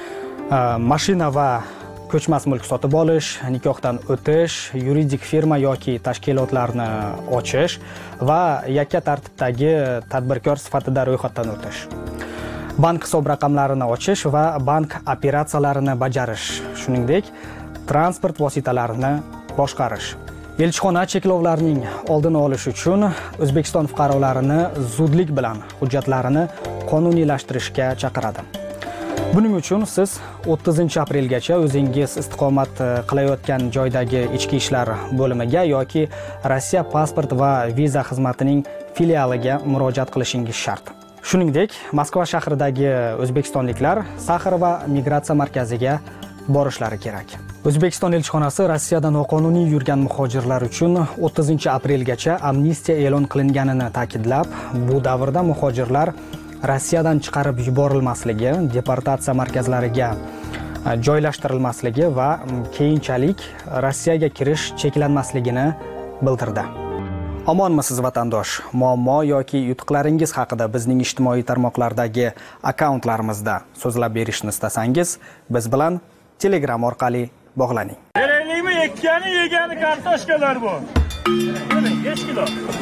Mashina va ko'chmas mulk sotib olish, nikohdan o'tish, yuridik firma yoki tashkilotlarni ochish va yakka tartibdagi tadbirkor sifatida ro'yxatdan o'tish. Bank hisob raqamlarini ochish va bank operatsiyalarini bajarish, shuningdek, transport vositalarini boshqarish. Elchixona cheklovlarning oldini olish uchun O'zbekiston fuqarolarini zudlik bilan hujjatlarini qonuniylashtirishga chaqiradi. Buning uchun siz 30-aprelgacha o'zingiz istiqomat qilayotgan joydagi ichki ishlar bo'limiga yoki Rossiya pasport va viza xizmatining filialiga murojaat qilishingiz shart. Shuningdek, Moskva shahridagi o'zbekistonliklar Saxar va migratsiya markaziga borishlari kerak. O'zbekiston elchixonasi Rossiyada noqonuniy yurgan muhojirlar uchun 30-aprelgacha amnistiya e'lon qilinganini ta'kidlab, bu davrda muhojirlar Rossiyadan chiqarib yuborilmasligi, deportatsiya markazlariga joylashtirilmasligi va keyinchalik Rossiyaga kirish cheklanmasligini bildirdi. Omonmisiz vatandosh? Muammo yoki yutuqlaringiz haqida bizning ijtimoiy tarmoqlardagi akkauntlarimizda so'zlab berishni istasangiz, biz bilan Telegram orqali bog'laning. Keraklikmi ekkani yegani kartoshkalar bu. 5 kilo.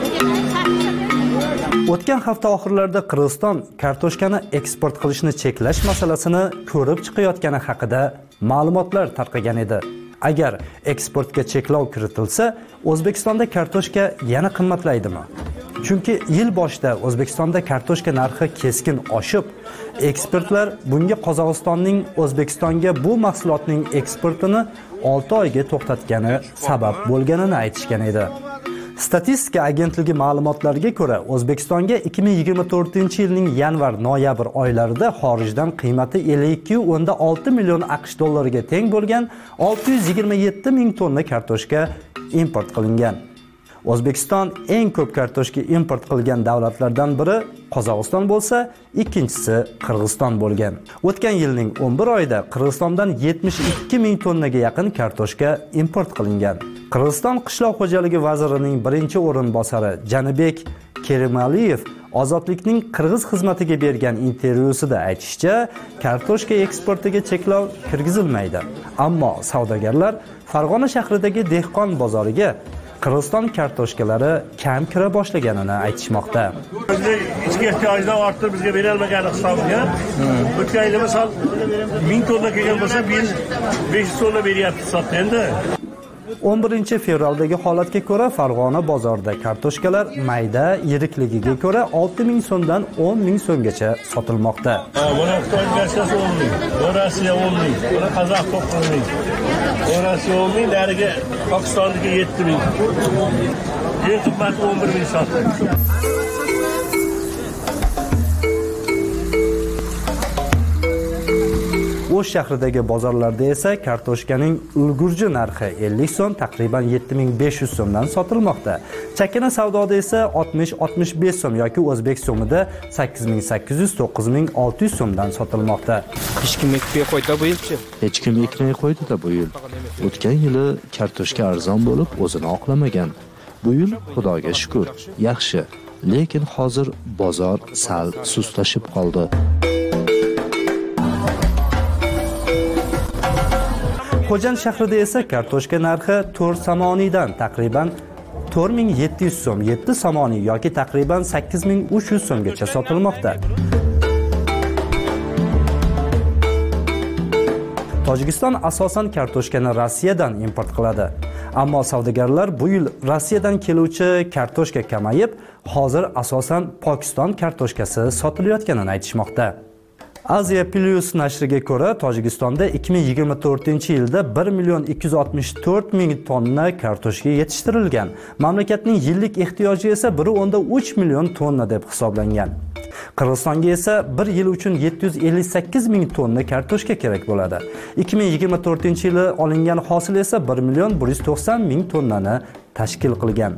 O'tgan hafta oxirlarida Qirg'iziston kartoshkani eksport qilishni cheklash masalasini ko'rib chiqayotgani haqida ma'lumotlar tarqagan edi. Agar eksportga cheklov kiritilsa, O'zbekistonda kartoshka yana qimmatlaydimi? Chunki yil boshida O'zbekistonda kartoshka narxi keskin oshib, ekspertlar bunga Qozog'istonning O'zbekistonga bu mahsulotning eksportini 6 oyga to'xtatgani sabab bo'lganini aytishgan edi. Statistika agentligi ma'lumotlariga ko'ra, O'zbekistonga 2024-yilning yanvar-noyabr oylarida xorijdan qiymati 52.6 million AQSh dollariga teng bo'lgan 627 ming tonna kartoshka import qilingan. O'zbekiston eng ko'p kartoshka import qilgan davlatlardan biri Qozog'iston bo'lsa, ikkinchisi Qirg'iziston bo'lgan. O'tgan yilning 11 oyida Qirg'izistondan 72 ming tonnaga yaqin kartoshka import qilingan. Qirg'iziston qishloq xo'jaligi vazirining birinchi o'rinbosari Janibek Kerimaliyev Ozodlikning Qirg'iz xizmatiga bergan intervyusida aytishicha, kartoshka eksportiga cheklov kirgizilmaydi. Ammo savdogarlar Farg'ona shahridagi dehqon bozoriga Qirg'iziston kartoshkalari kam kira boshlaganini aytishmoqda. Ichki ehtiyojdan ortib bizga berilmagani hisobiga o'tgan yil misol 1000 tonna kelgan bo'lsa, 500 tonna beryapti hisobda endi. 11 fevraldagi holatga ko'ra Farg'ona bozorida kartoshkalar mayda yirikligiga ko'ra 6 ming so'mdan 10 ming so'mgacha sotilmoqda. Buni Xitoy versiyasi 10 ming, Rossiya 10 ming, buni Qozoq 9 ming. Rossiya 10 ming, nariga Pokistonniki 7 ming. Eng qimmati 11 ming sotildi. O'sh shahridagi bozorlarda esa kartoshkaning ulgurji narxi 50 so'm, taqriban 7500 so'mdan sotilmoqda. Chakana savdoda esa 60-65 so'm yoki o'zbek so'mida 8800-9600 so'mdan sotilmoqda. Hech kim ekmay qo'ydi bu yilchi. Hech kim ekmay qo'ydi bu yil. O'tgan yili kartoshka arzon bo'lib, o'zini oqlamagan. Bu yil Xudoga shukr, yaxshi. Lekin hozir bozor sal sustlashib qoldi. Xo'jand shahrida esa kartoshka narxi 4 samonidan taqriban 4700 so'm, 7 samoni yoki taqriban 8300 so'mgacha sotilmoqda. Tojikiston asosan kartoshkani Rossiyadan import qiladi. Ammo savdogarlar bu yil Rossiyadan keluvchi kartoshka kamayib, hozir asosan Pokiston kartoshkasi sotilayotganini aytishmoqda. Asia Plus nashriga ko'ra, Tojikistonda 2024-yilda 1.264.000 tonna kartoshka yetishtirilgan. Mamlakatning yillik ehtiyoji esa 1.3 million tonna deb hisoblangan. Qirg'izistonga esa bir yil uchun 758.000 tonna kartoshka kerak bo'ladi. 2024-yili olingan hosil esa 1.190.000 tonnani tashkil qilgan.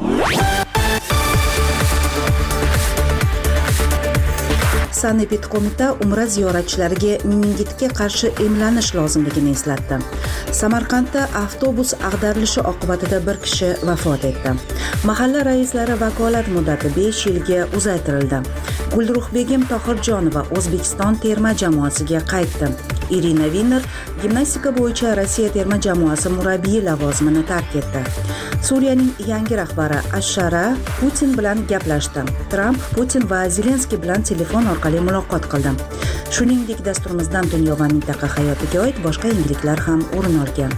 Sanepid qo'mita Umra ziyoratchilariga meningitga qarshi emlanish lozimligini eslatdi. Samarqandda avtobus ag'darilishi oqibatida bir kishi vafot etdi. Mahalla raislari vakolat muddati 5 yilga uzaytirildi. Gulruhbegim Tohirjonova O'zbekiston terma jamoasiga qaytdi. Irina Vinner gimnastika bo'yicha Rossiya terma jamoasi murabbiyi lavozimini tark etdi. Suriyaning yangi rahbari Ashara Putin bilan gaplashdi. Tramp Putin va Zelenskiy bilan telefon orqali muloqot qildi. Shuningdek, dasturimizdan dunyo va mintaqa hayotiga oid boshqa yangiliklar ham o'rin olgan.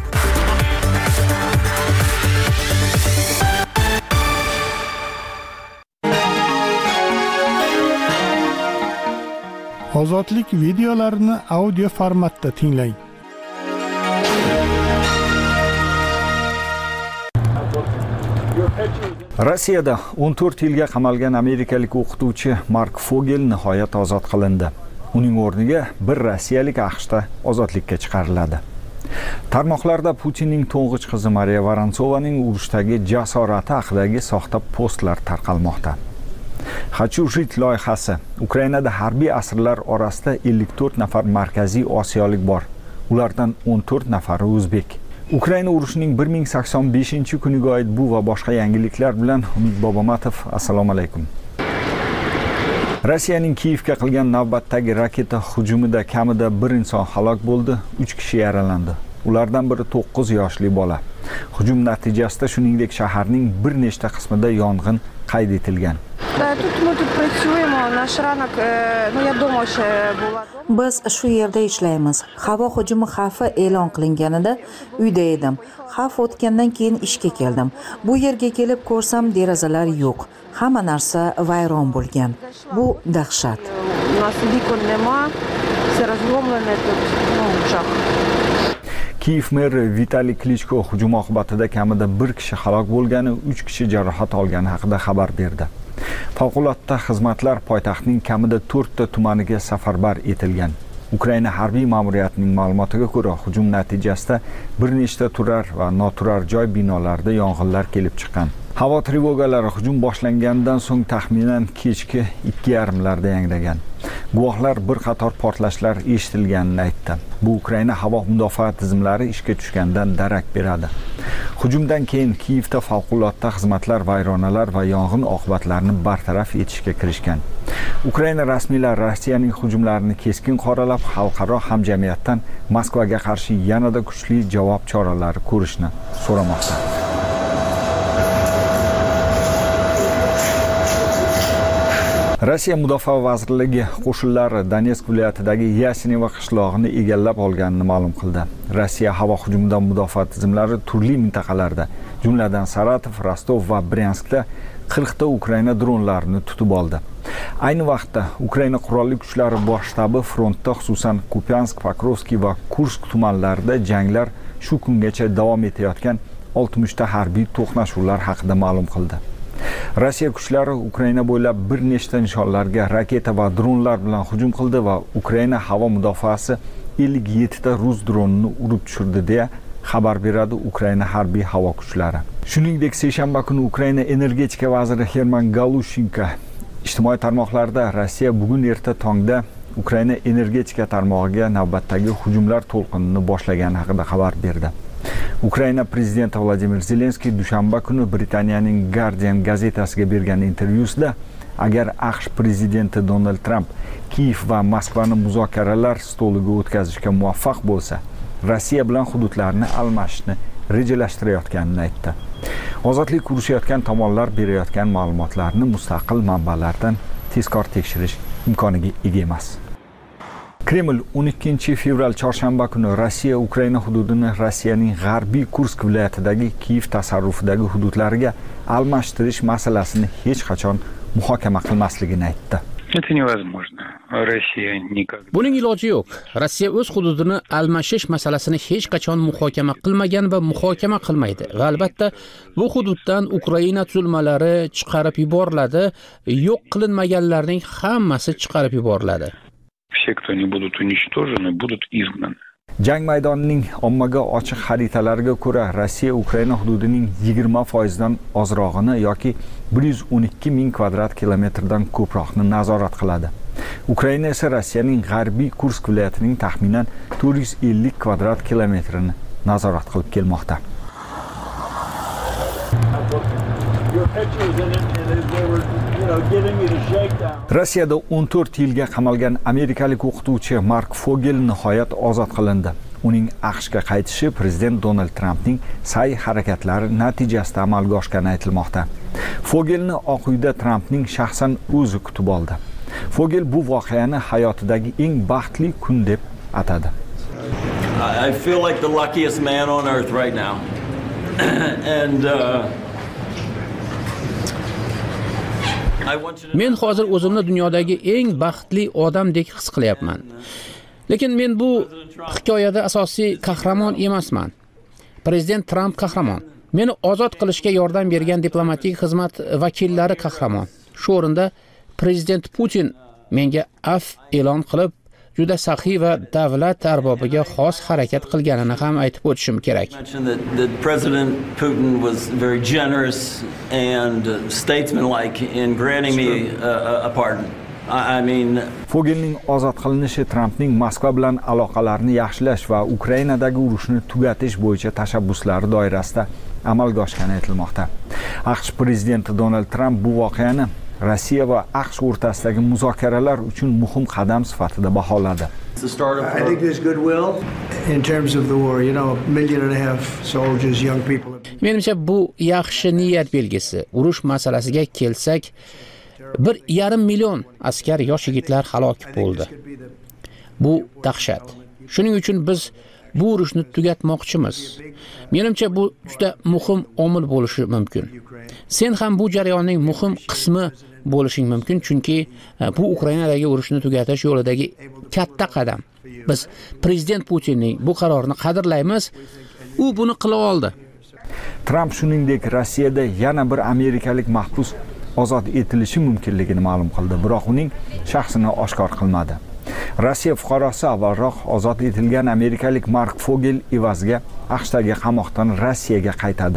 Ozodlik videolarini audio formatda tinglang. Rossiyada 14 yilga qamalgan amerikalik o'qituvchi Mark Fogel nihoyat ozod qilindi. Uning o'rniga bir rossiyalik AQShda ozodlikka chiqariladi. Tarmoqlarda Putinning to'ng'ich qizi Mariya Vorontsovaning urushdagi jasorati haqidagi soxta postlar tarqalmoqda. Хочу жить loyihasi Ukrainada harbiy asirlar orasida 54 nafar markaziy osiyolik bor. Ulardan 14 nafari o'zbek. Ukraina urushining 1085-kuniga oid bu va boshqa yangiliklar bilan Umid Bobomatov, assalomu alaykum. Rossiyaning Kiyevga qilgan navbatdagi raketa hujumida kamida bir inson halok bo'ldi, 3 kishi yaralandi. Ulardan biri 9 yoshli bola. Hujum natijasida shuningdek shaharning bir nechta qismida yong'in qayd etilgan. Biz shu yerda ishlaymiz. Havo hujumi xavfi e'lon qilinganida uyda edim. Xavf o'tgandan keyin ishga keldim. Bu yerga kelib ko'rsam, derazalar yo'q. Hamma narsa vayron bo'lgan. Bu dahshat. Kiyev meri Vitaliy Klichko hujum oqibatida kamida bir kishi halok bo'lgani, 3 kishi jarohat olgani haqida xabar berdi. Favqulodda xizmatlar poytaxtning kamida 4 ta tumaniga safarbar etilgan. Ukraina harbiy ma'muriyatining ma'lumotiga ko'ra, hujum natijasida bir nechta turar va noturar joy binolarida yong'inlar kelib chiqqan. Havo trevogalari hujum boshlangandan so'ng taxminan kechki 2:30larda yangragan. Guvohlar bir qator portlashlar eshitilganini aytdi. Bu Ukraina havo mudofaa tizimlari ishga tushgandan darak beradi. Hujumdan keyin Kiyevda favqulodda xizmatlar vayronalar va yong'in oqibatlarini bartaraf etishga kirishgan. Ukraina rasmiylari Rossiyaning hujumlarini keskin qoralab, xalqaro hamjamiyatdan Moskvaga qarshi yanada kuchli javob choralari ko'rishni so'ramoqda. Rossiya Mudofaa vazirligi qo'shinlari Donetsk viloyatidagi Yasenevo qishlog'ini egallab olganini ma'lum qildi. Rossiya havo hujumidan mudofaa tizimlari turli mintaqalarda, jumladan Saratov, Rostov va Bryanskda 40 ta Ukraina dronlarini tutib oldi. Ayni vaqtda Ukraina qurolli kuchlari bosh shtabi frontda, xususan Kupiansk, Pokrovskiy va Kursk tumanlarida janglar shu kungacha davom etayotgan 60 ta harbiy to'qnashuvlar haqida ma'lum qildi. Rossiya kuchlari Ukraina bo'ylab bir nechta nishonlarga raketa va dronlar bilan hujum qildi va Ukraina havo mudofaasi 57 ta rus dronini urib tushirdi deya xabar beradi Ukraina harbiy havo kuchlari. Shuningdek, seshanba kuni Ukraina energetika vaziri Herman Galushenko ijtimoiy tarmoqlarda Rossiya bugun erta tongda Ukraina energetika tarmog'iga navbatdagi hujumlar to'lqinini boshlagani haqida xabar berdi. Ukraina prezidenti Vladimir Zelenskiy dushanba kuni Britaniyaning Guardian gazetasiga bergan intervyusida agar AQSh prezidenti Donald Trump Kiyev va Moskvani muzokaralar stoliga o'tkazishga muvaffaq bo'lsa, Rossiya bilan hududlarni almashishni rejalashtirayotganini aytdi. Ozodlik urushayotgan tomonlar berayotgan ma'lumotlarni mustaqil manbalardan tezkor tekshirish imkoniga ega emas. Kreml 12 fevral chorshanba kuni Rossiya Ukraina hududini Rossiyaning g'arbiy Kursk viloyatidagi Kiyev tasarrufidagi hududlariga almashtirish masalasini hech qachon muhokama qilmasligini aytdi. Buning iloji yo'q. Rossiya o'z hududini almashish masalasini hech qachon muhokama qilmagan va muhokama qilmaydi. Va albatta bu hududdan Ukraina tuzilmalari chiqarib yuboriladi, yo'q qilinmaganlarning hammasi chiqarib yuboriladi. Jang maydonining ommaga ochiq xaritalariga ko'ra Rossiya Ukraina hududining 20% dan ozrog'ini yoki 112 ming kvadrat kilometrdan ko'proqni nazorat qiladi. Ukraina esa Rossiyaning g'arbiy Kursk viloyatining taxminan 450 kvadrat kilometrini nazorat qilib kelmoqda. Rossiyada 14 yilga qamalgan amerikalik o'qituvchi Mark Fogel nihoyat ozod qilindi. Uning AQShga qaytishi prezident Donald Trampning sa'y harakatlari natijasida amalga oshgani aytilmoqda. Fogelni Oq uyda Trampning shaxsan o'zi kutib oldi. Fogel bu voqeani hayotidagi eng baxtli kun deb atadi. I feel like the luckiest man on earth right now. And Men hozir o'zimni dunyodagi eng baxtli odamdek his qilyapman. Lekin men bu hikoyada asosiy qahramon emasman. Prezident Tramp qahramon. Meni ozod qilishga yordam bergan diplomatik xizmat vakillari qahramon. Shu o'rinda prezident Putin menga af e'lon qilib, juda saxiy va davlat arbobiga xos harakat qilganini ham aytib o'tishim kerak. President Putin was very generous and statesmanlike in granting me a pardon. I mean, Fogelning ozod qilinishi Trampning Moskva bilan aloqalarini yaxshilash va Ukrainadagi urushni tugatish bo'yicha tashabbuslari doirasida amalga oshgani aytilmoqda. AQSh prezidenti Donald Tramp bu voqeani Rossiya va AQSh o'rtasidagi muzokaralar uchun muhim qadam sifatida baholadi. I think there's goodwill in terms of the war. You know, 1.5 million soldiers, young people. Menimcha bu yaxshi niyat belgisi. Urush masalasiga kelsak, 1,5 million askar yosh yigitlar halok bo'ldi. Bu dahshat. Shuning uchun biz bu urushni tugatmoqchimiz. Menimcha bu juda muhim omil bo'lishi mumkin. Sen ham bu jarayonning muhim qismi bo'lishing mumkin, chunki bu Ukrainadagi urushni tugatish yo'lidagi katta qadam. Biz prezident Putinning bu qarorini qadrlaymiz. U buni qila oldi. Tramp shuningdek Rossiyada yana bir amerikalik mahbus ozod etilishi mumkinligini ma'lum qildi, biroq uning shaxsini oshkor qilmadi. Rossiya fuqarosi avvalroq ozod etilgan amerikalik Mark Fogel evaziga AQShdagi qamoqdan Rossiyaga qaytadi.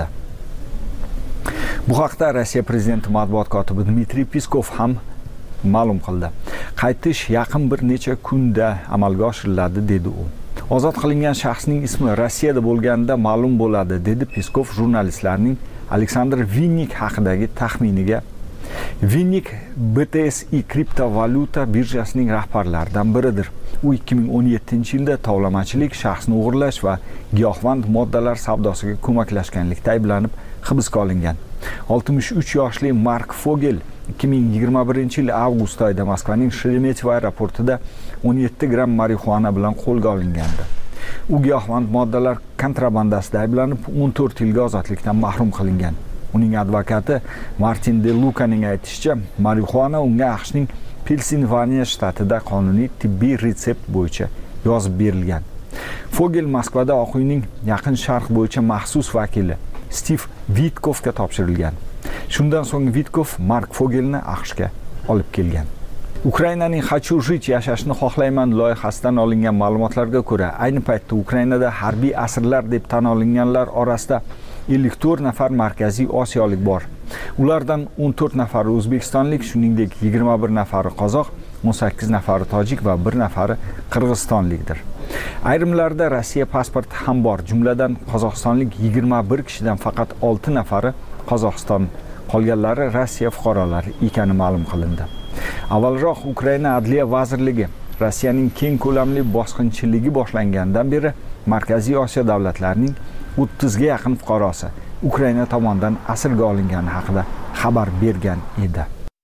Bu haqda Rossiya prezidenti matbuot kotibi Dmitriy Peskov ham ma'lum qildi. Qaytish yaqin bir necha kunda amalga oshiriladi dedi u. Ozod qilingan shaxsning ismi Rossiyada bo'lganda ma'lum bo'ladi dedi Peskov jurnalistlarning Aleksandr Vinnik haqidagi taxminiga. Vinnik BTSI kriptovalyuta birjasining rahbarlaridan biridir. U 2017-yilda tovlamachilik, shaxsni o'g'irlash va giyohvand moddalar savdosiga ko'maklashganlikda ayblanib hibsga olingan. 63 yoshli Mark Fogel 2021-yil avgust oyida Moskvaning Sheremetyevo aeroportida 17 gram marixuana bilan qo'lga olingandi. U giyohvand moddalar kontrabandasida ayblanib 14 yilga ozodlikdan mahrum qilingan. Uning advokati Martin De Lucaning aytishicha, marixuana unga AQShning Pensilvaniya shtatida qonuniy tibbiy retsept bo'yicha yozib berilgan. Fogel Moskvada Oq uyning Yaqin Sharq bo'yicha maxsus vakili Steve Witkovga topshirilgan. Shundan so'ng Witkov Mark Fogelni AQShga olib kelgan. Ukrainaning "Хочу жить, yashashni xohlayman" loyihasidan olingan ma'lumotlarga ko'ra, ayni paytda Ukrainada harbiy asirlar deb tan olinganlar orasida 54 nafar markaziy osiyolik bor. Ulardan 14 nafari o'zbekistonlik, shuningdek 21 nafari qozoq, 18 nafari tojik va 1 nafari qirg'izistonlikdir. Ayrimlarda Rossiya pasporti ham bor. Jumladan qozog'istonlik 21 kishidan faqat 6 nafari Qozog'iston, qolganlari Rossiya fuqarolari ekani ma'lum qilindi. Avvalroq Ukraina Adliya vazirligi Rossiyaning keng ko'lamli bosqinchiligi boshlangandan beri Markaziy Osiyo davlatlarining 30 ga yaqin fuqarosi Ukraina tomonidan asirga olingani haqida xabar bergan edi.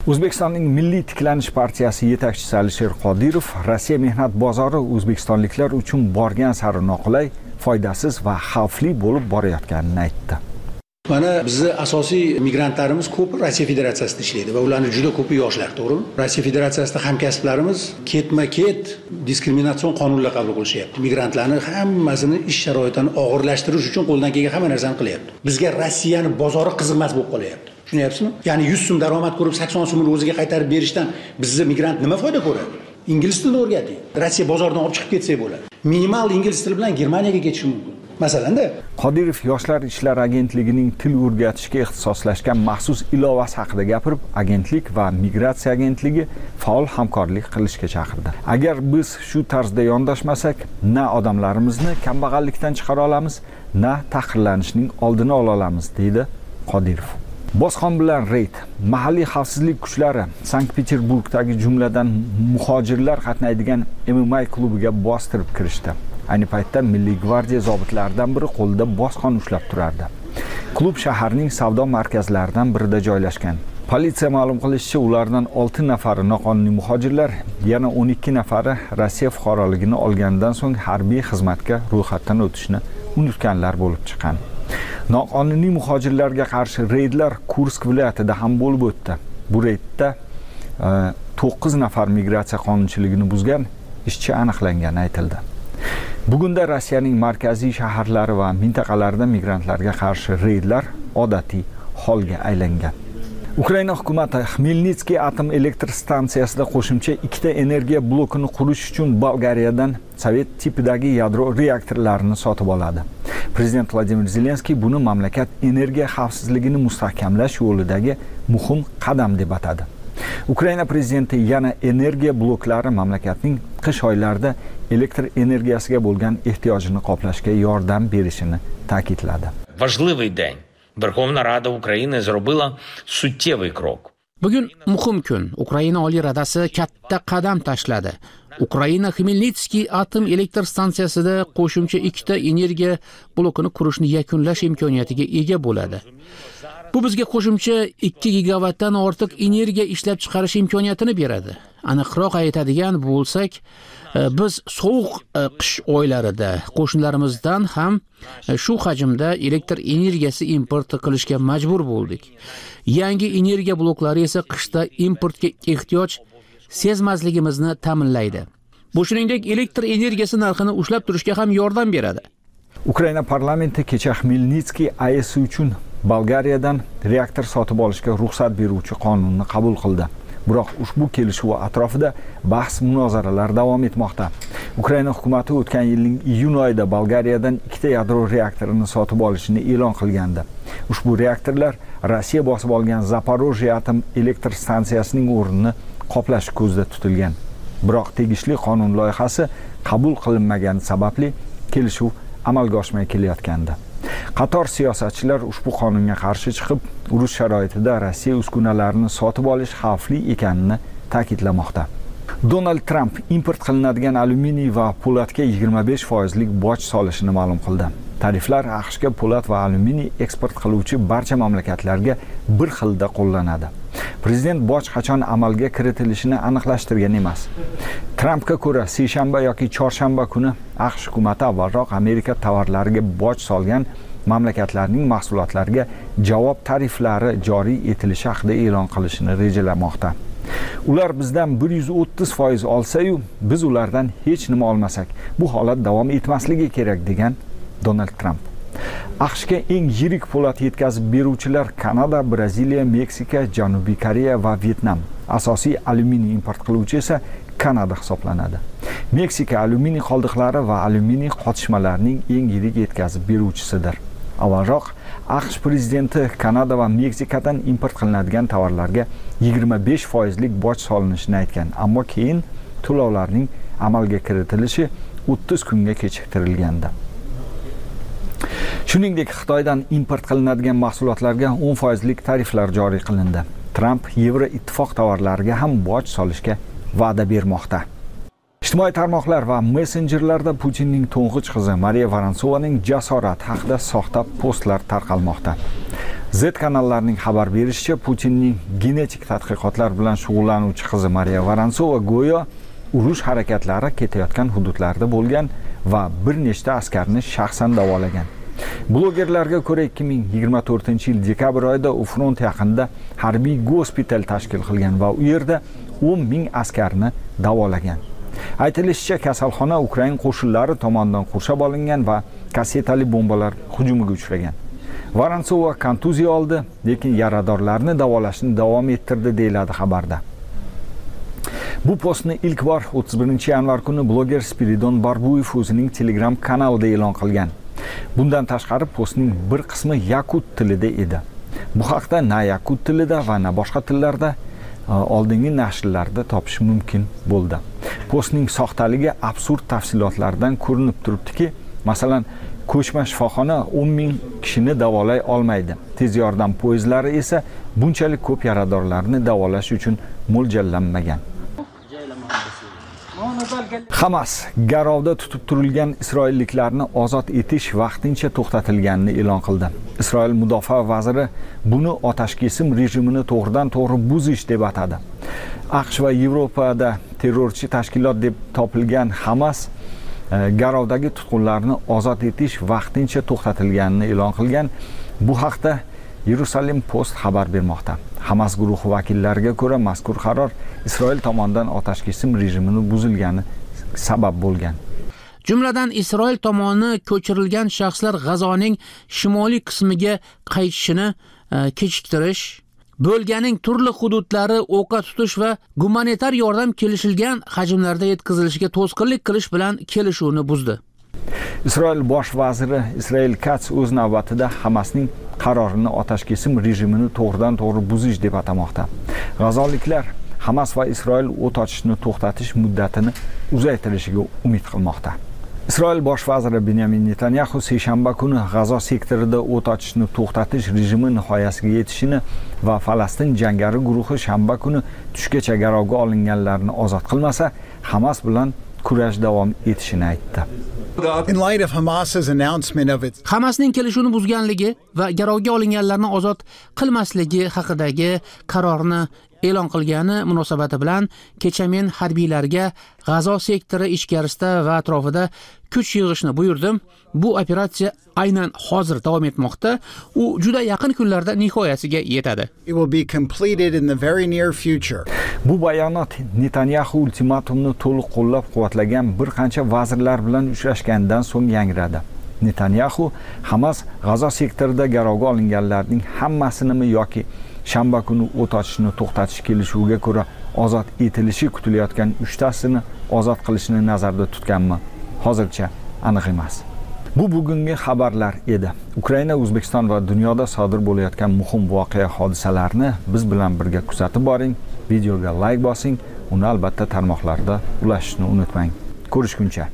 O'zbekistonning Milliy tiklanish partiyasi yetakchisi Alisher Qodirov Rossiya mehnat bozori o'zbekistonliklar uchun borgan sari noqulay, foydasiz va xavfli bo'lib borayotganini aytdi. Mana bizni asosiy migrantlarimiz ko'p Rossiya Federatsiyasida ishlaydi va ularning juda ko'pi yoshlar, to'g'rimi? Rossiya Federatsiyasida hamkasblarimiz ketma-ket diskriminatsion qonunlar qabul qilishyapti. Migrantlarni hammasini ish sharoitini og'irlashtirish uchun qo'ldan kelgan hamma narsani qilyapti. Bizga Rossiyani bozori qiziqmas bo'lib qolyapti. Tushunyapsizmi? Ya'ni 100 so'm daromad ko'rib 80 so'mni o'ziga qaytarib berishdan bizni migrant nima foyda ko'radi? Ingliz tilini o'rgating. Rossiya bozoridan olib chiqib ketsak bo'ladi. Minimal ingliz tili bilan Germaniyaga ketish mumkin. Masalanda Qodirov Yoshlar ishlari agentligining til o'rgatishga ixtisoslashgan maxsus ilovasi haqida gapirib, agentlik va migratsiya agentligi faol hamkorlik qilishga chaqirdi. Agar biz shu tarzda yondashmasak, na odamlarimizni kambag'allikdan chiqara olamiz, na tahqirlanishning oldini ola olamiz, deydi Qodirov. Bosqon bilan reyd. Mahalliy xavfsizlik kuchlari Sankt-Peterburgdagi jumladan muhojirlar qatnaydigan MMA klubiga bostirib kirishdi. Ayni paytda Milliy gvardiya zobitlaridan biri qo'lida bosqon ushlab turardi. Klub shaharning savdo markazlaridan birida joylashgan. Politsiya ma'lum qilishicha, ulardan 6 nafari noqonuniy muhojirlar, yana 12 nafari Rossiya fuqaroligini olgandan so'ng harbiy xizmatga ro'yxatdan o'tishni unutganlar bo'lib chiqqan. Noqonuniy muhojirlarga qarshi reydlar Kursk viloyatida ham bo'lib o'tdi. Bu reydda 9 nafar migratsiya qonunchiligini buzgan ishchi aniqlangani aytildi. Bugunda Rossiyaning markaziy shaharlari va mintaqalarida migrantlarga qarshi reydlar odatiy holga aylangan. Ukraina hukumati Xmelnitskiy atom elektr stansiyasida qo'shimcha 2 ta energiya blokini qurish uchun Bolgariyadan sovet tipidagi yadro reaktorlarini sotib oladi. Prezident Vladimir Zelenskiy buni mamlakat energiya xavfsizligini mustahkamlash yo'lidagi muhim qadam deb atadi. Ukraina prezidenti yana energiya bloklari mamlakatning qish oylarida elektr energiyasiga bo'lgan ehtiyojini qoplashga yordam berishini ta'kidladi. Важливий день. Верховна Рада України зробила суттєвий крок. Bugun muhim kun. Ukraina Oliy Radasi katta qadam tashladi. Ukraina Xmelnitskiy atom elektr stansiyasida qo'shimcha 2 ta energiya blokini qurishni yakunlash imkoniyatiga ega bo'ladi. Bu bizga qo'shimcha 2 gigavatdan ortiq energiya ishlab chiqarish imkoniyatini beradi. Aniqroq aytadigan bo'lsak, biz sovuq qish oylarida qo'shnilarimizdan ham shu hajmda elektr energiyasi import qilishga majbur bo'ldik. Yangi energiya bloklari esa qishda importga ehtiyoj sezmasligimizni ta'minlaydi. Bu shuningdek elektr energiyasi narxini ushlab turishga ham yordam beradi. Ukraina parlamenti kecha Xmelnitskiy AES uchun Bolgariyadan reaktor sotib olishga ruxsat beruvchi qonunni qabul qildi. Biroq ushbu kelishuv atrofida bahs-munozaralar davom etmoqda. Ukraina hukumati o'tgan yilning iyun oyida Bolgariyadan 2 ta yadro reaktorini sotib olishini e'lon qilgandi. Ushbu reaktorlar Rossiya bosib olgan Zaporojye atom elektr stansiyasining o'rnini qoplash ko'zda tutilgan. Biroq tegishli qonun loyihasi qabul qilinmagani sababli kelishuv amalga oshmay kelayotgandi. Qator siyosatchilar ushbu qonunga qarshi chiqib, urush sharoitida Rossiya uskunalarini sotib olish xavfli ekanini ta'kidlamoqda. Donald Trump import qilinadigan alyuminiy va po'latga 25% boj solishini ma'lum qildi. Tariflar AQShga po'lat va alyuminiy eksport qiluvchi barcha mamlakatlarga bir xilda qo'llanadi. Prezident boj qachon amalga kiritilishini aniqlashtirgan emas. Trumpga ko'ra, seshanba yoki chorshanba kuni AQSh hukumati avvalroq Amerika tovarlariga boj solgan mamlakatlarning mahsulotlariga javob tariflari joriy etilishi haqida e'lon qilishini rejalamoqda. Ular bizdan 130% olsa-yu, biz ulardan hech nima olmasak, bu holat davom etmasligi kerak degan Donald Trump. AQShga eng yirik po'lat yetkazib beruvchilar Kanada, Braziliya, Meksika, Janubiy Koreya va Vyetnam. Asosiy alyuminiy import qiluvchi esa Kanada hisoblanadi. Meksika alyuminiy qoldiqlari va alyuminiy qotishmalarining eng yirik yetkazib beruvchisidir. Avvalroq AQSh prezidenti Kanada va Meksikadan import qilinadigan tovarlarga 25% boj solinishini aytgan, ammo keyin to'lovlarning amalga kiritilishi 30 kunga kechiktirilgandi. Shuningdek, Xitoydan import qilinadigan mahsulotlarga 10% tariflar joriy qilindi. Trump Yevroittifoq tovarlariga ham boj solishga va'da bermoqda. Ijtimoiy tarmoqlar va messenjerlarda Putinning to'ng'ich qizi Mariya Vorontsovaning jasorati haqida soxta postlar tarqalmoqda. Z kanallarining xabar berishicha, Putinning genetik tadqiqotlar bilan shug'ullanuvchi qizi Mariya Vorontsova go'yo urush harakatlari ketayotgan hududlarda bo'lgan va bir nechta askarni shaxsan davolagan. Blogerlarga ko'ra 2024-yil dekabr oyida u front yaqinida harbiy gospital tashkil qilgan va u yerda 10 ming askarni davolagan. Aytilishicha, kasalxona Ukraina qo'shinlari tomonidan qurshab olingan va kassetali bombalar hujumiga uchragan. Vorontsova kontuziya oldi, lekin yaradorlarni davolashni davom ettirdi deyiladi xabarda. Bu postni ilk bor 31-yanvar kuni bloger Spiridon Barbuyev o'zining Telegram kanalida e'lon qilgan. Bundan tashqari postning bir qismi yakut tilida edi. Bu haqda na yakut tilida va na boshqa tillarda oldingi nashrlarda topish mumkin bo'ldi. Postning soxtaligi absurd tafsilotlardan ko'rinib turibdiki, masalan, ko'chma shifoxona 10 ming kishini davolay olmaydi. Tez yordam poyezdlari esa bunchalik ko'p yaradorlarni davolash uchun mo'ljallanmagan. Hamas garovda tutib turilgan isroilliklarni ozod etish vaqtincha to'xtatilganini e'lon qildi. Isroil mudofaa vaziri buni otashkesim rejimini to'g'ridan-to'g'ri buzish deb atadi. AQSh va Yevropada terrorchi tashkilot deb topilgan Hamas garovdagi tutqunlarni ozod etish vaqtincha to'xtatilganini e'lon qilgan. Bu haqda Jerusalem Post xabar bermoqda. Hamas guruhi vakillariga ko'ra, mazkur qaror Isroil tomonidan otashkesim rejimini buzilgani sabab bo'lgan. Jumladan Isroil tomoni ko'chirilgan shaxslar G'azoning shimoliy qismiga qaytishini kechiktirish, bo'lganing turli hududlari o'qqa tutish va gumanitar yordam kelishilgan hajmlarda yetkazilishiga to'sqinlik qilish bilan kelishuvni buzdi. Isroil bosh vaziri Israel Katz o'z navbatida Hamasning qarorini otashkesim rejimini to'g'ridan-to'g'ri buzish deb atamoqda. G'azoliklar Hamas va Isroil o't ochishni to'xtatish muddatini uzaytirishiga umid qilmoqda. Isroil bosh vaziri Benyamin Netanyahu seshanba kuni G'azo sektorida o't ochishni to'xtatish rejimi nihoyasiga yetishini va Falastin jangari guruhi shanba kuni tushgacha garovga olinganlarni ozod qilmasa, Hamas bilan kurash davom etishini aytdi. In light of Hamas's announcement of its Hamasning kelishuvni buzganligi va garovga olinganlarni ozod qilmasligi haqidagi qarorni e'lon qilgani munosabati bilan kecha men harbiylarga G'azo sektori ichkarisida va atrofida kuch yig'ishni buyurdim. Bu operatsiya aynan hozir davom etmoqda. U juda yaqin kunlarda nihoyasiga yetadi. It will be completed in the very near future. Bu bayonot Netanyahu ultimatumni to'liq qo'llab-quvvatlagan bir qancha vazirlar bilan uchrashgandan so'ng yangradi. Netanyahu Hamas G'azo sektorida garovga olinganlarning hammasini yoki shanba kuni o't ochishni to'xtatish kelishuviga ko'ra ozod etilishi kutilayotgan 3 tasini ozod qilishni nazarda tutganmi? Hozircha aniq emas. Bu bugungi xabarlar edi. Ukraina, O'zbekiston va dunyoda sodir bo'layotgan muhim voqea hodisalarni biz bilan birga kuzatib boring. Videoga like bosing, uni albatta tarmoqlarda ulashishni unutmang. Ko'rishguncha.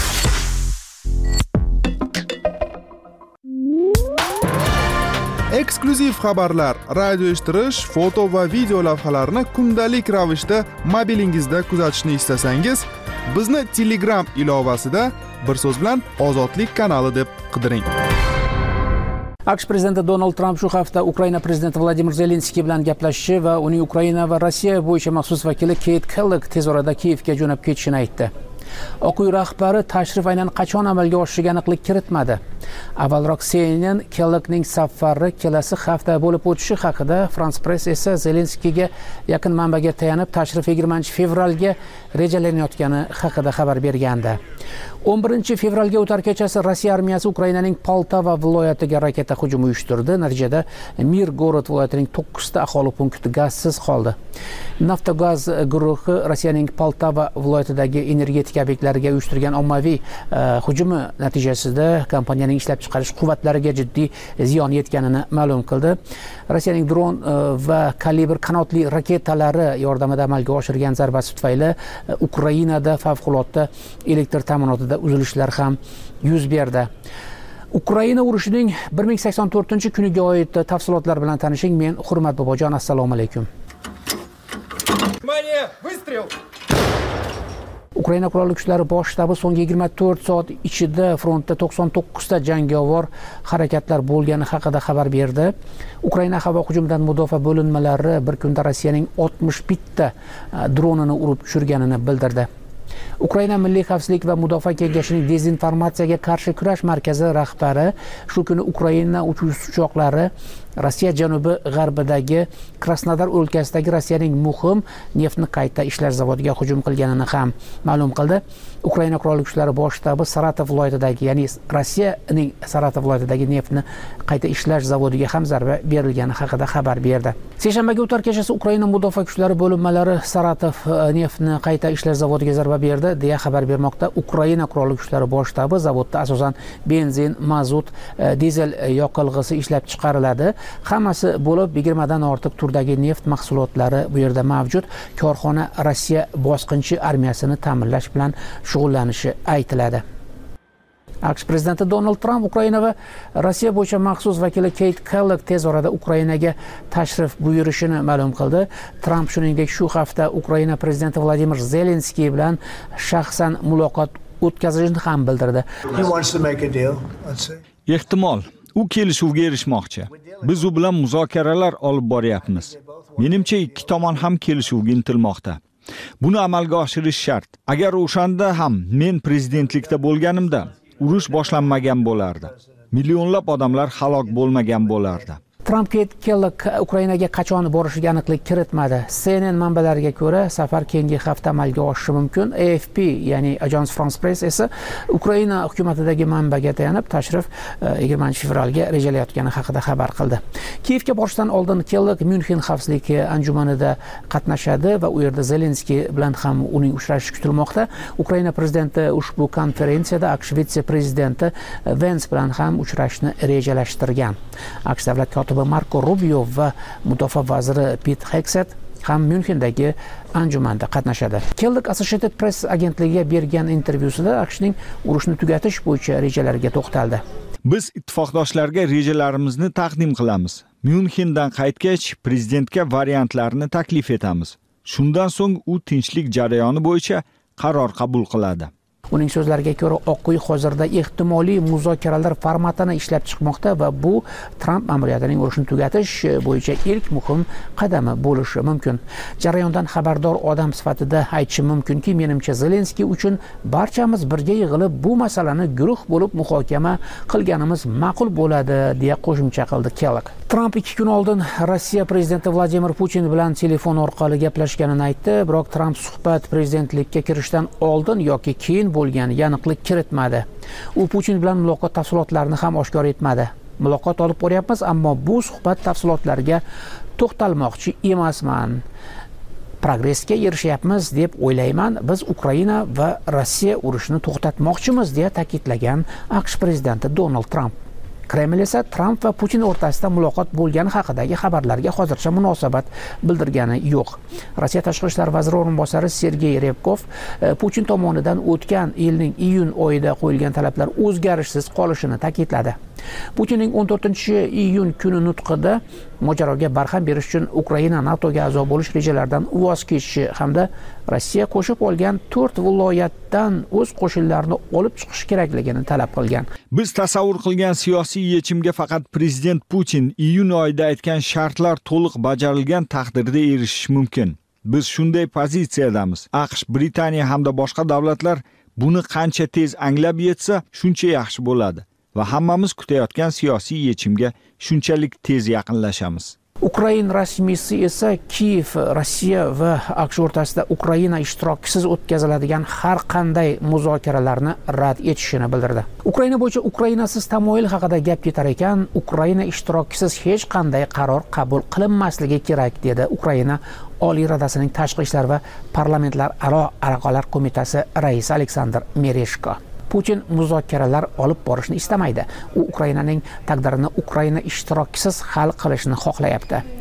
Eksklyuziv xabarlar, radio eshittirish, foto va video lavhalarni kundalik ravishda mobilingizda kuzatishni istasangiz, bizni Telegram ilovasida bir so'z bilan Ozodlik kanali deb qidiring. AQSh prezidenti Donald Tramp shu hafta Ukraina prezidenti Vladimir Zelenskiy bilan gaplashishi va uning Ukraina va Rossiya bo'yicha maxsus vakili Kate Kellogg tez orada Kiyevga jo'nab ketishini aytdi. Oq uy rahbari tashrif aynan qachon amalga oshishiga aniqlik kiritmadi. Avvalroq CNN Kelloggning safari kelasi hafta bo'lib o'tishi haqida, France Press esa Zelenskiyga yaqin manbaga tayanib tashrif 20-fevralga rejalanayotgani haqida xabar bergandi. 11-fevralga o'tar kechasi Rossiya armiyasi Ukrainaning Poltava viloyatiga raketa hujumi uyushtirdi. Natijada Mirgorod viloyatining 9 ta aholi punkti gazsiz qoldi. Naftogaz guruhi Rossiyaning Poltava viloyatidagi energetika obyektlariga uyushtirgan ommaviy hujumi natijasida kompaniyaning ishlab chiqarish quvvatlariga jiddiy ziyon yetganini ma'lum qildi. Rossiyaning dron va kalibr qanotli raketalari yordamida amalga oshirgan zarbasi tufayli Ukrainada favqulodda elektr ta'minotida uzilishlar ham yuz berdi. Ukraina urushining 1084-kuniga oid tafsilotlar bilan tanishing. Men Hurmat Bobojon, assalomu alaykum. Ukraina qurolli kuchlari bosh shtabi so'nggi 24 soat ichida frontda 99 ta jangovar harakatlar bo'lgani haqida xabar berdi. Ukraina havo hujumidan mudofaa bo'linmalari bir kunda Rossiyaning 61 ta dronini urib tushirganini bildirdi. Ukraina Milliy xavfsizlik va mudofaa kengashining dezinformatsiyaga qarshi kurash markazi rahbari shu kuni Ukraina uchoqlari Rossiya janubi g'arbidagi Krasnodar o'lkasidagi Rossiyaning muhim neftni qayta ishlash zavodiga hujum qilganini ham ma'lum qildi. Ukraina qurolli kuchlari bosh shtabi Saratov viloyatidagi, ya'ni Rossiyaning Saratov viloyatidagi neftni qayta ishlash zavodiga ham zarba berilgani haqida xabar berdi. Seshanbaga o'tar kechasi Ukraina mudofaa kuchlari bo'linmalari Saratov neftni qayta ishlash zavodiga zarba berdi deya xabar bermoqda. Ukraina qurolli kuchlari bosh shtabi zavodda asosan benzin, mazut, dizel yoqilg'isi ishlab chiqariladi. Hammasi bo'lib 20 dan ortiq turdagi neft mahsulotlari bu yerda mavjud. Korxona Rossiya bosqinchi armiyasini ta'minlash bilan shug'ullanishi aytiladi. AQSh prezidenti Donald Trump Ukraina va Rossiya bo'yicha maxsus vakili Kate Kellogg tez orada Ukrainaga tashrif buyurishini ma'lum qildi. Trump shuningdek shu hafta Ukraina prezidenti Vladimir Zelenskiy bilan shaxsan muloqot o'tkazishini ham bildirdi. Ehtimol u kelishuvga erishmoqchi. Biz u bilan muzokaralar olib boryapmiz. Menimcha ikki tomon ham kelishuvga intilmoqda. Buni amalga oshirish shart. Agar o'shanda ham men prezidentlikda bo'lganimda, urush boshlanmagan bo'lardi. Millionlab odamlar halok bo'lmagan bo'lardi. Trump Kate Kellogg Ukrainaga qachon borishiga aniqlik kiritmadi. CNN manbalariga ko'ra, safar keyingi hafta amalga oshishi mumkin. AFP, ya'ni Agence France-Presse esa Ukraina hukumatidagi manbaga tayanib, tashrif 20-fevralga rejalayotgani haqida xabar qildi. Kiyevga borishdan oldin Kellogg Myunxen xavfsizlik anjumanida qatnashadi va u yerda Zelenskiy bilan ham uning uchrashishi kutilmoqda. Ukraina prezidenti ushbu konferensiyada AQSh vitse-prezidenti Vance bilan ham uchrashishni rejalashtirgan. AQSh davlat kotibi Marko Rubio va mudofaa vaziri Pete Hegseth ham Myunxendagi anjumanda qatnashadi. Kellogg Associated Press agentligiga bergan intervyusida AQShning urushni tugatish bo'yicha rejalariga to'xtaldi. Biz ittifoqdoshlarga rejalarimizni taqdim qilamiz. Myunxendan qaytgach, prezidentga variantlarni taklif etamiz. Shundan so'ng u tinchlik jarayoni bo'yicha qaror qabul qiladi. Uning so'zlariga ko'ra, Oq uy hozirda ehtimoliy muzokaralar formatini ishlab chiqmoqda va bu Trump ma'muriyatining urushni tugatish bo'yicha ilk muhim qadami bo'lishi mumkin. Jarayondan xabardor odam sifatida aytishim mumkinki, menimcha Zelenskiy uchun barchamiz birga yig'ilib bu masalani guruh bo'lib muhokama qilganimiz ma'qul bo'ladi, deya qo'shimcha qildi Kellogg. Trump 2 kun oldin Rossiya prezidenti Vladimir Putin bilan telefon orqali gaplashganini aytdi, biroq Trump suhbat prezidentlikka kirishdan oldin yoki keyin bo'lgan aniqlik kiritmadi. U Putin bilan muloqot tafsilotlarini ham oshkor etmadi. Muloqot olib boryapmiz, ammo bu suhbat tafsilotlariga to'xtalmoqchi emasman. Progressga erishyapmiz deb o'ylayman. Biz Ukraina va Rossiya urushini to'xtatmoqchimiz, deya ta'kidlagan AQSh prezidenti Donald Trump. Kreml esa Trump va Putin o'rtasida muloqot bo'lgani haqidagi xabarlarga hozircha munosabat bildirgani yo'q. Rossiya tashqi ishlar vaziri o'rinbosari Sergey Ryabkov Putin tomonidan o'tgan yilning iyun oyida qo'yilgan talablar o'zgarishsiz qolishini ta'kidladi. Putinning 14-iyun kuni nutqida mojaroga barham berish uchun Ukraina NATOga a'zo bo'lish rejalaridan voz kechishi hamda Rossiya qo'shib olgan 4 viloyatdan o'z qo'shinlarini olib chiqish kerakligini talab qilgan. Biz tasavvur qilgan siyosiy yechimga faqat prezident Putin iyun oyida aytgan shartlar to'liq bajarilgan taqdirda erishish mumkin. Biz shunday pozitsiyadamiz. AQSh, Britaniya hamda boshqa davlatlar buni qancha tez anglab yetsa, shuncha yaxshi bo'ladi. Va hammamiz kutayotgan siyosiy yechimga shunchalik tez yaqinlashamiz. Ukraina rasmiysi esa Kiyev, Rossiya va AQSh o'rtasida Ukraina ishtirokisiz o'tkaziladigan har qanday muzokaralarni rad etishini bildirdi. Ukraina bo'yicha Ukrainasiz tamoyil haqida gap ketar ekan, Ukraina ishtirokisiz hech qanday qaror qabul qilinmasligi kerak, dedi Ukraina Oliy Radasining Tashqi ishlar va parlamentlar aro aloqalar qo'mitasi raisi Aleksandr Mereshko. Putin muzokaralar olib borishni istamaydi. U Ukrainaning taqdirini Ukraina ishtirokisiz hal qilishni xohlayapti.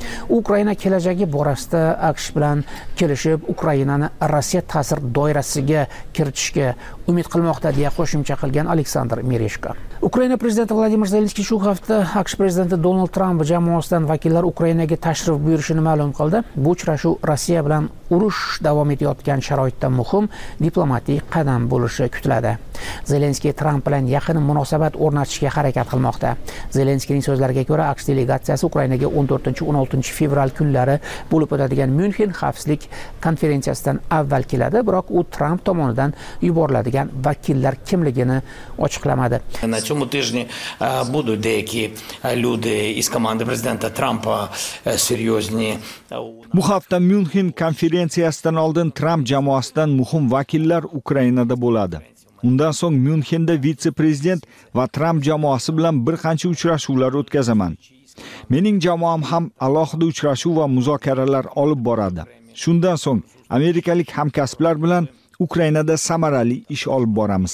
Ukraina kelajagi borasida AQSh bilan kelishib, Ukrainani Rossiya ta'sir doirasiga kiritishga umid qilmoqda deya qo'shimcha qilgan Aleksandr Mereshko. Ukraina prezidenti Vladimir Zelenskiy shu hafta AQSh prezidenti Donald Tramp jamoasidan vakillar Ukrainaga tashrif buyurishini ma'lum qildi. Bu uchrashuv Rossiya bilan urush davom etayotgan sharoitda muhim diplomatik qadam bo'lishi kutiladi. Zelenskiy Tramp bilan yaqin munosabat o'rnatishga harakat qilmoqda. Zelenskiyning so'zlariga ko'ra, AQSh delegatsiyasi Ukrainaga 14-16 fevral kunlari bo'lib o'tadigan Myunxen xavfsizlik konferensiyasidan avval keladi, biroq u Tramp tomonidan yuboriladigan vakillar kimligini ochiqlamadi. На цьому тижні будуть деякі люди із команди президента Трампа серйозні. Bu hafta Myunxen konferensiyasidan oldin Tramp jamoasidan muhim vakillar Ukrainada bo'ladi. Undan so'ng Myunxenda vitse-prezident va Tramp jamoasi bilan bir qancha uchrashuvlar o'tkazaman. Mening jamoam ham alohida uchrashuv va muzokaralar olib boradi. Shundan so'ng amerikalik hamkasblar bilan Ukrainada samarali ish olib boramiz.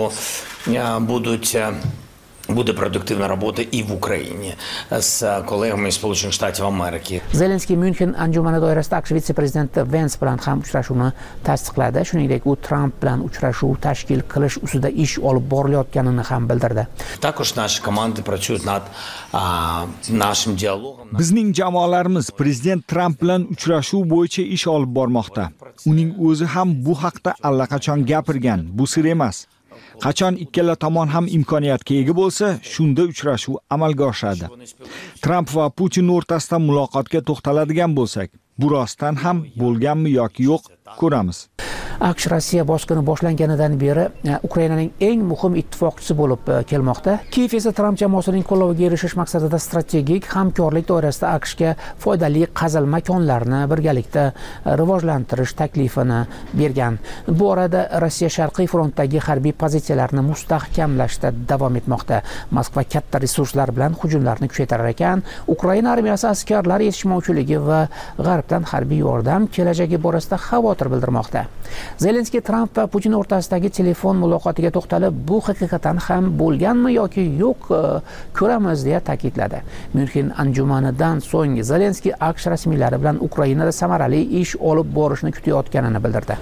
Буде продуктивна робота і в Україні з колегами із Сполучених Штатів Америки. Zelenskiy Myunxen anjumani doirasida AQSh vitse-prezidenti Vance bilan ham uchrashuvni tasdiqladi. Shuningdek, u Tramp bilan uchrashuv tashkil qilish ustida ish olib borilayotganini ham bildirdi. Також наші команди працюють над нашим диалогом. Bizning jamoalarimiz prezident Tramp bilan uchrashuv bo'yicha ish olib bormoqda. Uning o'zi ham bu haqda allaqachon gapirgan. Bu sir emas. Qachon ikkala tomon ham imkoniyatga ega bo'lsa, shunda uchrashuv amalga oshadi. Tramp va Putin o'rtasida muloqotga to'xtaladigan bo'lsak, bu rostdan ham bo'lganmi yoki yo'q, ko'ramiz. AQSh Rossiya bosqini boshlanganidan beri Ukrainaning eng muhim ittifoqchisi bo'lib kelmoqda. Kiyev esa Tramp jamoasining qo'lloviga erishish maqsadida strategik hamkorlik doirasida AQShga foydali qazilma konlarni birgalikda rivojlantirish taklifini bergan. Bu orada Rossiya Sharqiy frontdagi harbiy pozitsiyalarni mustahkamlashda davom etmoqda. Moskva katta resurslar bilan hujumlarni kuchaytirar ekan. Ukraina armiyasi askarlar yetishmovchiligi va g'arbdan harbiy yordam kelajagi borasida xavotir bildirmoqda. Zelenskiy Tramp va Putin o'rtasidagi telefon muloqotiga to'xtalib, bu haqiqatan ham bo'lganmi yoki yo'q, ko'ramiz deya ta'kidladi. Myunxen anjumanidan so'ng Zelenskiy AQSh rasmiylari bilan Ukrainada samarali ish olib borishni kutayotganini bildirdi.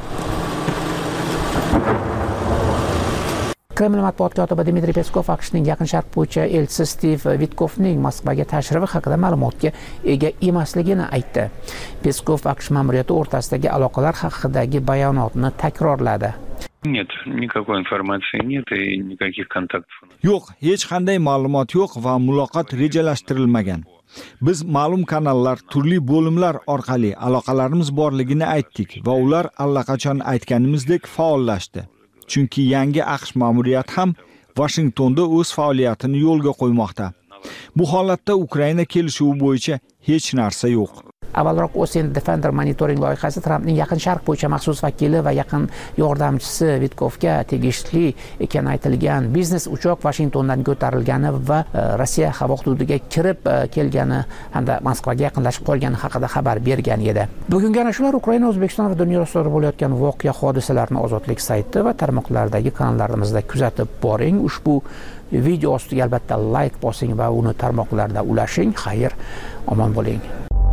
Kreml matbuot kotibi Dmitriy Peskov AQShning Yaqin Sharq bo'yicha elchisi Stiv Vitkovning Moskvaga tashrifi haqida ma'lumotga ega emasligini aytdi. Peskov AQSh ma'muriyati o'rtasidagi aloqalar haqidagi bayonotni takrorladi. Нет, никакой информации нет и никаких контактов. Yo'q, hech qanday ma'lumot yo'q va muloqot rejalashtirilmagan. Biz ma'lum kanallar, turli bo'limlar orqali aloqalarimiz borligini aytdik va ular allaqachon aytganimizdek faollashdi. Chunki yangi AQSh ma'muriyati ham Washingtonda o'z faoliyatini yo'lga qo'ymoqda. Bu holatda Ukraina kelishuvi bo'yicha hech narsa yo'q. Avvalroq Ocean Defender monitoring loyihasi Trampning Yaqin Sharq bo'yicha maxsus vakili va yaqin yordamchisi Vitkovga tegishli ekani aytilgan biznes uchoq Washingtondan ko'tarilgani va Rossiya havo hududiga kirib kelgani hamda Moskvaga yaqinlashib qolgani haqida xabar bergan edi. Bugungi ana shular Ukraina, O'zbekiston va dunyo sodir bo'layotgan voqea hodisalarni Ozodlik sayti va tarmoqlardagi kanallarimizda kuzatib boring. Ushbu video ostiga albatta like bosing va uni tarmoqlarda ulashing. Xayr, omon bo'ling.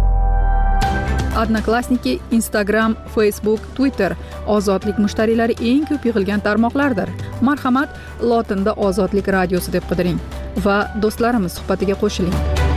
Odnoklassniki, Instagram, Facebook, Twitter ozodlik mushtariylari eng ko'p yig'ilgan tarmoqlardir. Marhamat, lotinda Ozodlik radiosi deb qidiring va do'stlarimiz suhbatiga qo'shiling.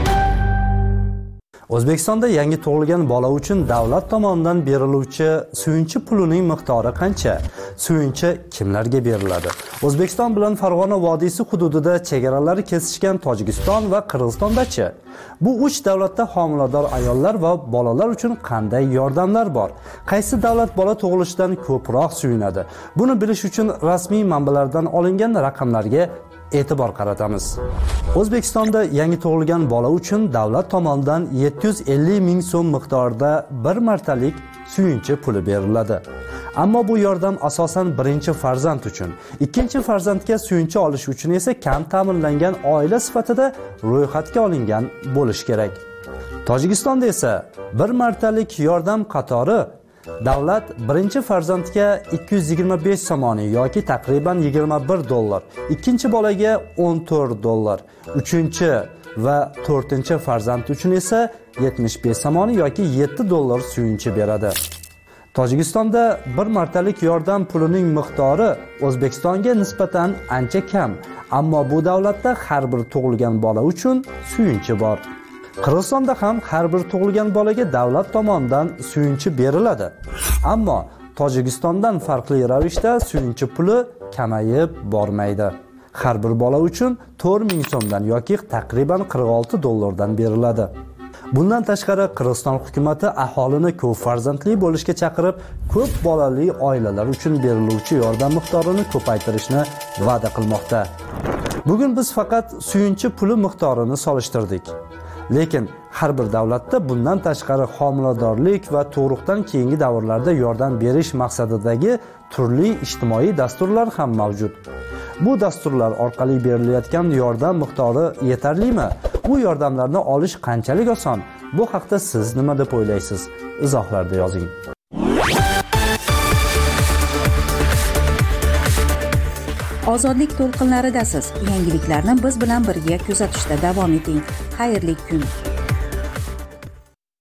O'zbekistonda yangi tug'ilgan bola uchun davlat tomonidan beriluvchi suyunchi pulining miqdori qancha? Suyunchi kimlarga beriladi? O'zbekiston bilan Farg'ona vodiysi hududida chegaralari kesishgan Tojikiston va Qirg'izistondachi? Bu 3 davlatda homilador ayollar va bolalar uchun qanday yordamlar bor? Qaysi davlat bola tug'ilishidan ko'proq suyunadi? Buni bilish uchun rasmiy manbalardan olingan raqamlarga e'tibor qaratamiz. O'zbekistonda yangi tug'ilgan bola uchun davlat tomonidan 750 ming so'm miqdorida bir martalik suyunchi puli beriladi. Ammo bu yordam asosan birinchi farzand uchun, ikkinchi farzandga suyunchi olish uchun esa kam ta'minlangan oila sifatida ro'yxatga olingan bo'lish kerak. Tojikistonda esa bir martalik yordam qatori davlat birinchi farzandga 225 somoni yoki taqriban $21, ikkinchi bolaga $14, uchinchi va 4-farzand uchun esa 75 somoni yoki $7 suyunchi beradi. Tojikistonda bir martalik yordam pulining miqdori O'zbekistonga nisbatan ancha kam, ammo bu davlatda har bir tug'ilgan bola uchun suyunchi bor. Qirg'izistonda ham har bir tug'ilgan bolaga davlat tomonidan suyunchi beriladi. Ammo Tojikistondan farqli ravishda suyunchi puli kamayib bormaydi. Har bir bola uchun 4000 so'mdan yoki taqriban $46 beriladi. Bundan tashqari Qirg'iziston hukumatı aholini ko'p farzandli bo'lishga chaqirib, ko'p bolali oilalar uchun beriluvchi yordam miqdorini ko'paytirishni va'da qilmoqda. Bugun biz faqat suyunchi puli miqdorini solishtirdik. Lekin har bir davlatda bundan tashqari homiladorlik va tug'ruqdan keyingi davrlarda yordam berish maqsadidagi turli ijtimoiy dasturlar ham mavjud. Bu dasturlar orqali berilayotgan yordam miqdori yetarlimi? Bu yordamlarni olish qanchalik oson? Bu haqda siz nima deb o'ylaysiz? Izohlarda yozing. Ozodlik to'lqinlaridasiz. Yangiliklarni biz bilan birga kuzatishda davom eting. Xayrli kun.